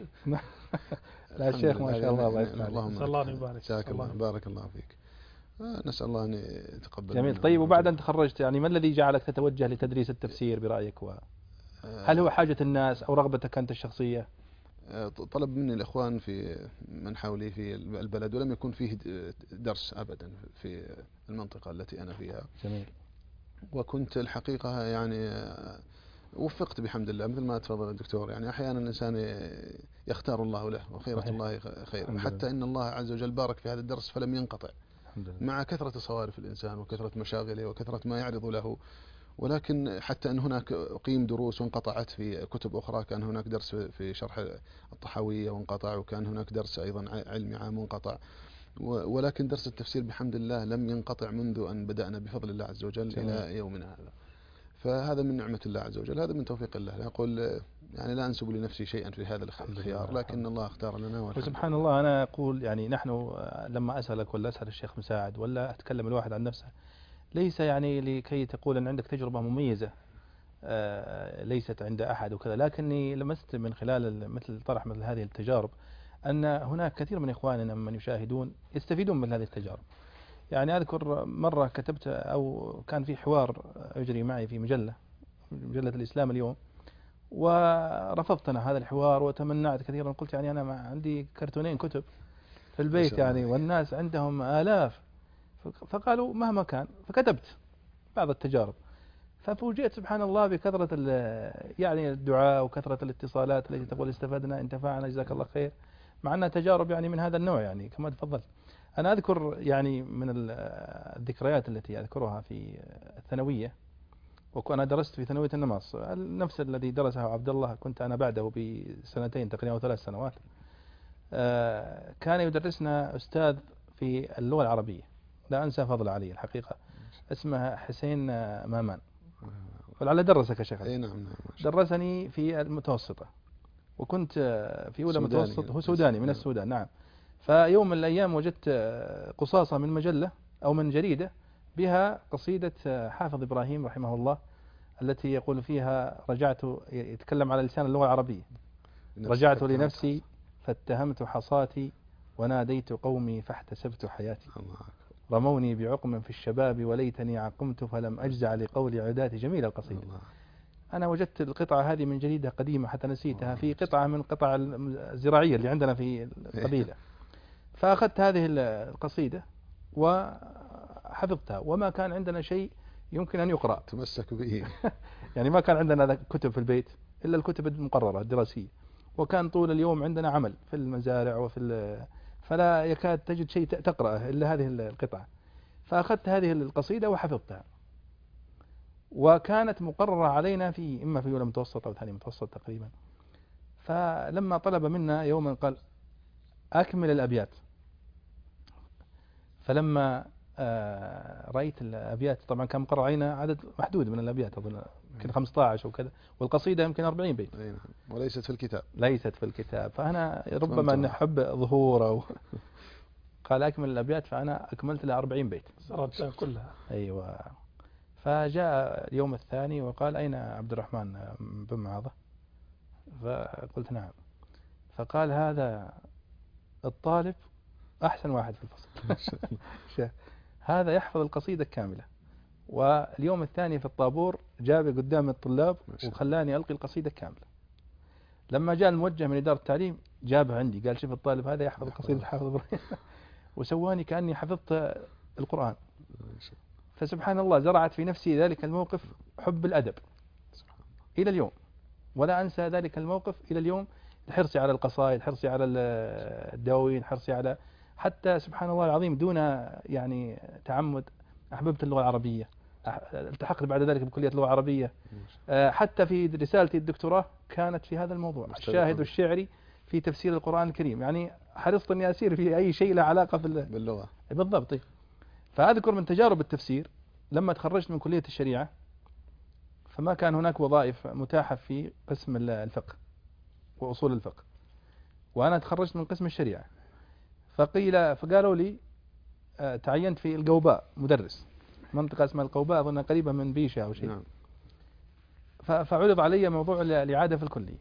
لا الشيخ ما شاء الله الله يفتح عليك. اللهم نسأل الله أن يبارك. جزاك الله بارك الله فيك. نسأل الله أن يتقبل. جميل. طيب وبعد أن تخرجت يعني ما الذي جعلك تتوجه لتدريس التفسير برأيك؟ و... هل هو حاجة الناس أو رغبتك أنت الشخصية؟ طلب مني الإخوان في من حولي في البلد ولم يكن فيه درس أبدا في المنطقة التي أنا فيها. جميل. وكنت الحقيقة يعني وفقت بحمد الله مثل ما تفضل الدكتور، يعني أحيانا الإنسان يختار الله له وخيرة صحيح. الله خير، حتى إن الله عز وجل بارك في هذا الدرس فلم ينقطع الحمد لله. مع كثرة صوارف الإنسان وكثرة مشاغله وكثرة ما يعرض له. ولكن حتى أن هناك أقيم دروس وانقطعت في كتب أخرى، كان هناك درس في شرح الطحاوية وانقطع، وكان هناك درس أيضا علمي عام وانقطع، ولكن درس التفسير بحمد الله لم ينقطع منذ أن بدأنا بفضل الله عز وجل جميل. إلى يومنا هذا. فهذا من نعمة الله عز وجل، هذا من توفيق الله. لا أقول يعني لا أنسب لنفسي شيئا في هذا الخيار، لكن الله اختار لنا. وسبحان الله أنا أقول يعني نحن لما أسألك ولا أسأل الشيخ مساعد ولا أتكلم الواحد عن نفسه ليس يعني لكي تقول أن عندك تجربة مميزة ليست عند أحد وكذا، لكني لمست من خلال مثل طرح مثل هذه التجارب أن هناك كثير من إخواننا من يشاهدون يستفيدون من هذه التجارب. يعني أذكر مرة كتبت أو كان في حوار يجري معي في مجلة مجلة الإسلام اليوم، ورفضت أنا هذا الحوار وتمنعت كثيرا، قلت يعني أنا ما عندي كرتونين كتب في البيت يعني والناس عندهم آلاف، فقالوا مهما كان، فكتبت بعض التجارب، ففوجئت سبحان الله بكثرة يعني الدعاء وكثرة الاتصالات التي تقول استفدنا انتفعنا جزاك الله خير، مع أنها تجارب يعني من هذا النوع يعني كما تفضلت. أنا أذكر يعني من الذكريات التي أذكرها في الثانوية، وأنا درست في ثانوية النماص نفس الذي درسه عبد الله، كنت أنا بعده بسنتين تقريبا أو ثلاث سنوات. كان يدرسنا أستاذ في اللغة العربية لا أنسى فضل عليه الحقيقة، اسمه حسين مامان، ولعل درسك يا شيخ. اي نعم. درسني في المتوسطة وكنت في أولى متوسط، هو سوداني من السودان. نعم. فيوم من الأيام وجدت قصاصة من مجلة أو من جريدة بها قصيدة حافظ إبراهيم رحمه الله التي يقول فيها رجعت، يتكلم على لسان اللغة العربية، رجعت لنفسي فاتهمت حصاتي وناديت قومي فاحتسبت حياتي، رموني بعقم في الشباب وليتني عقمت فلم أجزع لقول عداتي. جميلة القصيدة. أنا وجدت القطعة هذه من جريدة قديمة حتى نسيتها، في قطعة من قطع الزراعية اللي عندنا في القبيلة، فأخذت هذه القصيدة وحفظتها، وما كان عندنا شيء يمكن أن يقرأ. تمسك به. يعني ما كان عندنا كتب في البيت إلا الكتب المقررة الدراسية، وكان طول اليوم عندنا عمل في المزارع وفي فلا يكاد تجد شيء تقرأه إلا هذه القطعة. فأخذت هذه القصيدة وحفظتها، وكانت مقررة علينا في إما في أولى متوسط أو ثاني متوسط تقريبا. فلما طلب منا يوما قال أكمل الأبيات، فلما آه رأيت الأبيات، طبعا كان مقرر علينا عدد محدود من الأبيات، أظن يمكن خمسة عشر أو كذا، والقصيدة يمكن أربعين بيت وليست في الكتاب. ليست في الكتاب. فأنا ربما نحب ظهوره قال أكمل الأبيات، فأنا أكملت لها أربعين بيت سردتها كلها. أيوة. فجاء اليوم الثاني وقال أين عبد الرحمن بن معاضة؟ فقلت نعم. فقال هذا الطالب أحسن واحد في الفصل. هذا يحفظ القصيدة كاملة. واليوم الثاني في الطابور جابي قدام الطلاب وخلاني ألقي القصيدة كاملة. لما جاء الموجه من إدارة التعليم جابه عندي قال شوف الطالب هذا يحفظ القصيدة حافظ إبراهيم. وسواني كأني حفظت القرآن. فسبحان الله زرعت في نفسي ذلك الموقف حب الأدب إلى اليوم، ولا أنسى ذلك الموقف إلى اليوم. حرصي على القصائد، حرصي على الدواوين، حرصي على حتى سبحان الله العظيم دون يعني تعمد أحببت اللغة العربية. التحقت بعد ذلك بكلية اللغة العربية. حتى في رسالتي الدكتوراه كانت في هذا الموضوع، الشاهد الشعري في تفسير القرآن الكريم. يعني حرصت أني أسير في أي شيء له علاقة باللغة بالضبط. فأذكر من تجارب التفسير لما تخرجت من كلية الشريعة فما كان هناك وظائف متاحة في قسم الفقه وأصول الفقه، وأنا تخرجت من قسم الشريعة. فقيل فقالوا لي تعينت في القوباء مدرس، منطقة اسمها القوباء أظن قريبة من بيشة أو شيء. نعم. فعرض علي موضوع الإعادة في الكلية،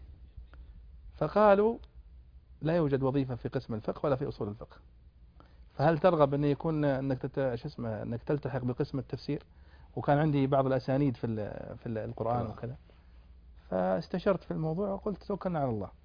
فقالوا لا يوجد وظيفة في قسم الفقه ولا في أصول الفقه، فهل ترغب أن يكون أنك تت... شو اسمه أنك تلتحق بقسم التفسير؟ وكان عندي بعض الأسانيد في ال... في القرآن وكذا. فاستشرت في الموضوع وقلت توكلنا على الله.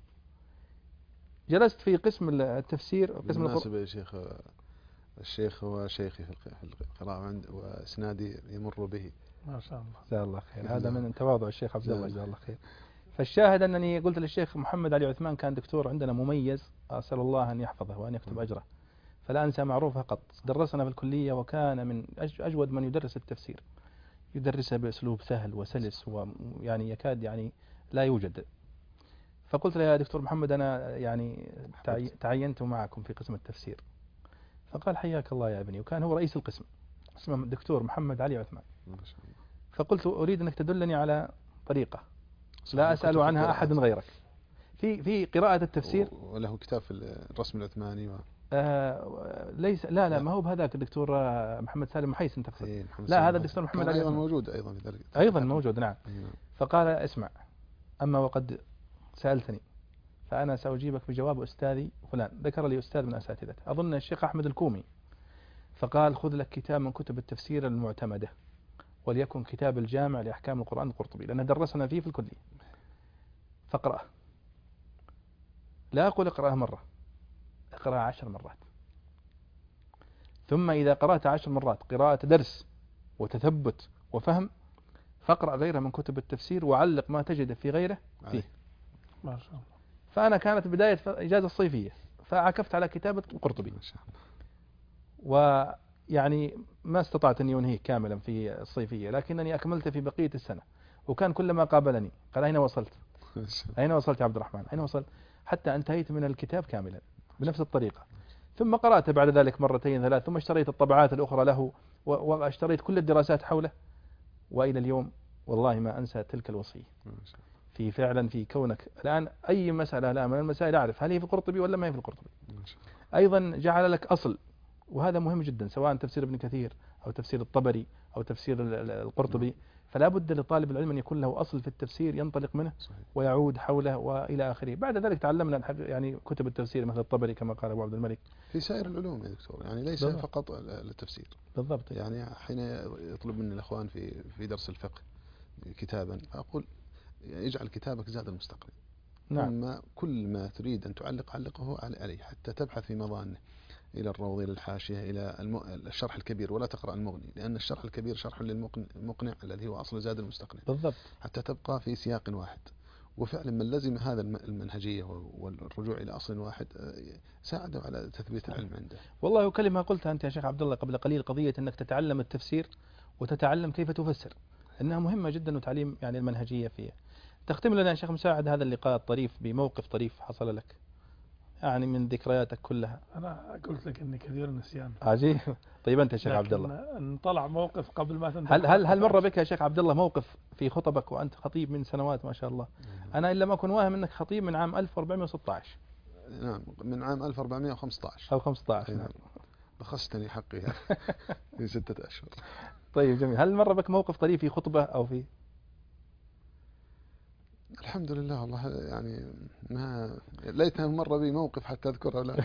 جلست في قسم التفسير وقسم القرآن. بالمناسبة يا شيخ، الشيخ هو شيخي في القراءة عند وإسنادي يمر به. ما شاء الله. جزاه الله خير. هذا من تواضع الشيخ عبد الله جزاه الله خير. فالشاهد أنني قلت للشيخ محمد علي عثمان كان دكتور عندنا مميز، أسأل الله أن يحفظه وأن يكتب أجره، فلا أنسى معروفه قط. درسنا في الكلية وكان من أجود من يدرس التفسير، يدرسه بأسلوب سهل وسلس ويعني يكاد يعني لا يوجد. فقلت له يا دكتور محمد أنا يعني تعينت معكم في قسم التفسير. فقال حياك الله يا ابني، وكان هو رئيس القسم اسمه الدكتور محمد علي عثمان. فقلت أريد أنك تدلني على طريقة لا أسأل عنها أحد غيرك في في قراءة التفسير. وله كتاب في الرسم العثماني و... آه ليس لا لا ما هو بهذاك الدكتور محمد سالم محيسن تقصد. إيه لا هذا الدكتور محمد علي أيضا موجود أيضا في ذلك. أيضا موجود نعم. أيضا. فقال اسمع، أما وقد سألتني فأنا سأجيبك بجواب أستاذي فلان. ذكر لي أستاذ من أساتذته أظن الشيخ أحمد الكومي، فقال خذ لك كتاب من كتب التفسير المعتمدة وليكن كتاب الجامع لأحكام القرآن القرطبي، لأنه درسنا فيه في الكلية، فاقرأه. لا أقول اقرأه مرة، اقرأه عشر مرات، ثم إذا قرأت عشر مرات قراءة درس وتثبت وفهم فاقرأ غيره من كتب التفسير وعلق ما تجد في غيره فيه. ما شاء الله. فأنا كانت بداية إجازة الصيفية فعكفت على كتابة القرطبي، ويعني ما استطعت أن أنهيه كاملا في الصيفية، لكنني أكملت في بقية السنة. وكان كلما قابلني قال أين وصلت؟ أين وصلت يا عبد الرحمن؟ أين وصلت؟ حتى انتهيت من الكتاب كاملا بنفس الطريقة. ثم قرأت بعد ذلك مرتين ثلاث، ثم اشتريت الطبعات الأخرى له واشتريت كل الدراسات حوله، وإلى اليوم والله ما أنسى تلك الوصية. في فعلا في كونك الآن أي مسألة لا من المسائل أعرف هل هي في القرطبي ولا ما هي في القرطبي. أيضا جعل لك أصل، وهذا مهم جدا، سواء تفسير ابن كثير أو تفسير الطبري أو تفسير القرطبي، فلا بد لطالب العلم أن يكون له أصل في التفسير ينطلق منه ويعود حوله وإلى آخره. بعد ذلك تعلمنا يعني كتب التفسير مثل الطبري كما قال أبو عبد الملك في سائر العلوم يا دكتور، يعني ليس بالضبط. فقط التفسير بالضبط. يعني حين يطلب مني الأخوان في في درس الفقه كتابا فأقول اجعل كتابك زاد المستقبل. نعم. أما كل ما تريد أن تعلق علقه عليه حتى تبحث في مظانه. إلى الروض، إلى الحاشية، إلى الم... الشرح الكبير، ولا تقرأ المغني، لأن الشرح الكبير شرح للمقنع الذي هو أصل زاد المستقنع بالضبط، حتى تبقى في سياق واحد. وفعلا من لزم هذا المنهجية والرجوع إلى أصل واحد ساعده على تثبيت العلم عنده. والله وكلمة قلتها أنت يا شيخ عبد الله قبل قليل، قضية أنك تتعلم التفسير وتتعلم كيف تفسر، إنها مهمة جدا، وتعليم يعني المنهجية فيها. تختم لنا يا شيخ مساعد هذا اللقاء الطريف بموقف طريف حصل لك يعني من ذكرياتك كلها. أنا قلت لك إني كثير نسيان. عجيب. طيب أنت يا شيخ عبد الله، إن طلع موقف قبل ما تنتهي، هل هل هل مر بك يا شيخ عبد الله موقف في خطبك وأنت خطيب من سنوات ما شاء الله؟ أنا إلا ما أكون واهم أنك خطيب من عام ألف وأربعمائة وستة عشر. نعم، من عام ألف وأربعمائة وخمسة عشر أو خمسة عشر. نعم. بخستني حقي في ستة أشهر. طيب جميل. هل مر بك موقف طريف في خطبة أو في؟ الحمد لله والله، يعني ما ليتها مر بي موقف حتى أذكره لا.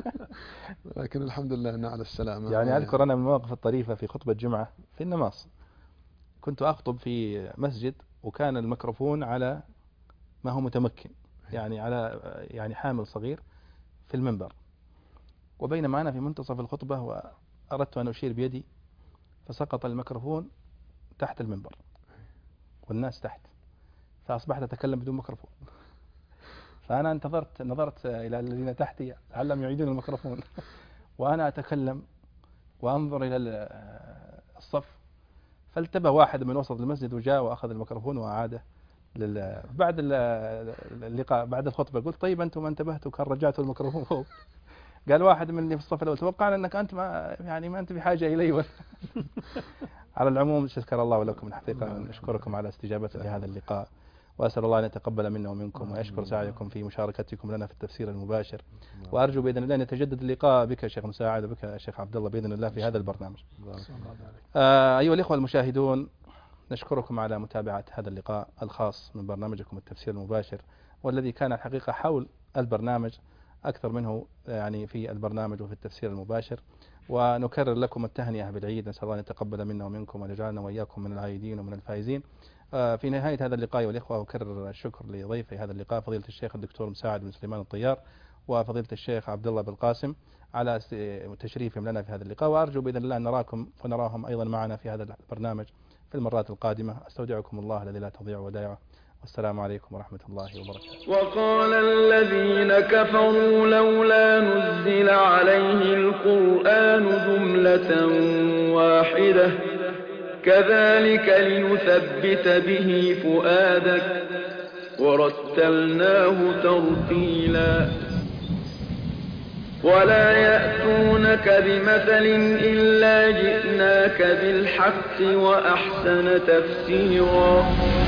لكن الحمد لله أنه على السلامة. يعني أذكر أنا من المواقف الطريفة في خطبة جمعة في النماص، كنت أخطب في مسجد وكان الميكروفون على ما هو متمكن، يعني على يعني حامل صغير في المنبر، وبينما أنا في منتصف الخطبة وأردت أن أشير بيدي فسقط الميكروفون تحت المنبر والناس تحت، فأصبحت أتكلم بدون ميكروفون. فأنا انتظرت نظرت إلى الذين تحتي لعلهم يعيدون الميكروفون وأنا أتكلم وأنظر إلى الصف، فالتبه واحد من وسط المسجد وجاء وأخذ الميكروفون وأعاده لل... بعد اللقاء بعد الخطبة قلت طيب أنتم ما انتبهتوا كان رجعتوا الميكروفون فوق. قال واحد من اللي في الصف الأول توقعنا أنك أنت ما يعني ما أنت بحاجة إلي. على العموم شكر الله لكم الحقيقة، نشكركم على استجابتكم لهذا اللقاء، وأسأل الله أن يتقبل منا ومنكم ويشكر سعيكم في مشاركتكم لنا في التفسير المباشر، وأرجو بإذن الله أن يتجدد اللقاء بك شيخ مساعد وبك يا شيخ عبد الله بإذن الله في هذا البرنامج. آه أيها الإخوة المشاهدون، نشكركم على متابعة هذا اللقاء الخاص من برنامجكم التفسير المباشر، والذي كان الحقيقة حول البرنامج أكثر منه يعني في البرنامج وفي التفسير المباشر، ونكرر لكم التهنئة بالعيد، نسأل الله أن يتقبل منا ومنكم ويجعلنا وإياكم من العائدين ومن الفائزين. في نهاية هذا اللقاء والإخوة أكرر الشكر لضيفي هذا اللقاء فضيلة الشيخ الدكتور مساعد بن سليمان الطيار وفضيلة الشيخ عبد الله بالقاسم على تشريفهم لنا في هذا اللقاء، وأرجو بإذن الله أن نراكم ونراهم أيضا معنا في هذا البرنامج في المرات القادمة. أستودعكم الله الذي لا تضيع ودائعه، والسلام عليكم ورحمة الله وبركاته. وقال الذين كفروا لولا نزل عليه القرآن جملة واحدة كذلك لنثبت به فؤادك ورتلناه ترتيلا ولا يأتونك بمثل إلا جئناك بالحق وأحسن تفسيرا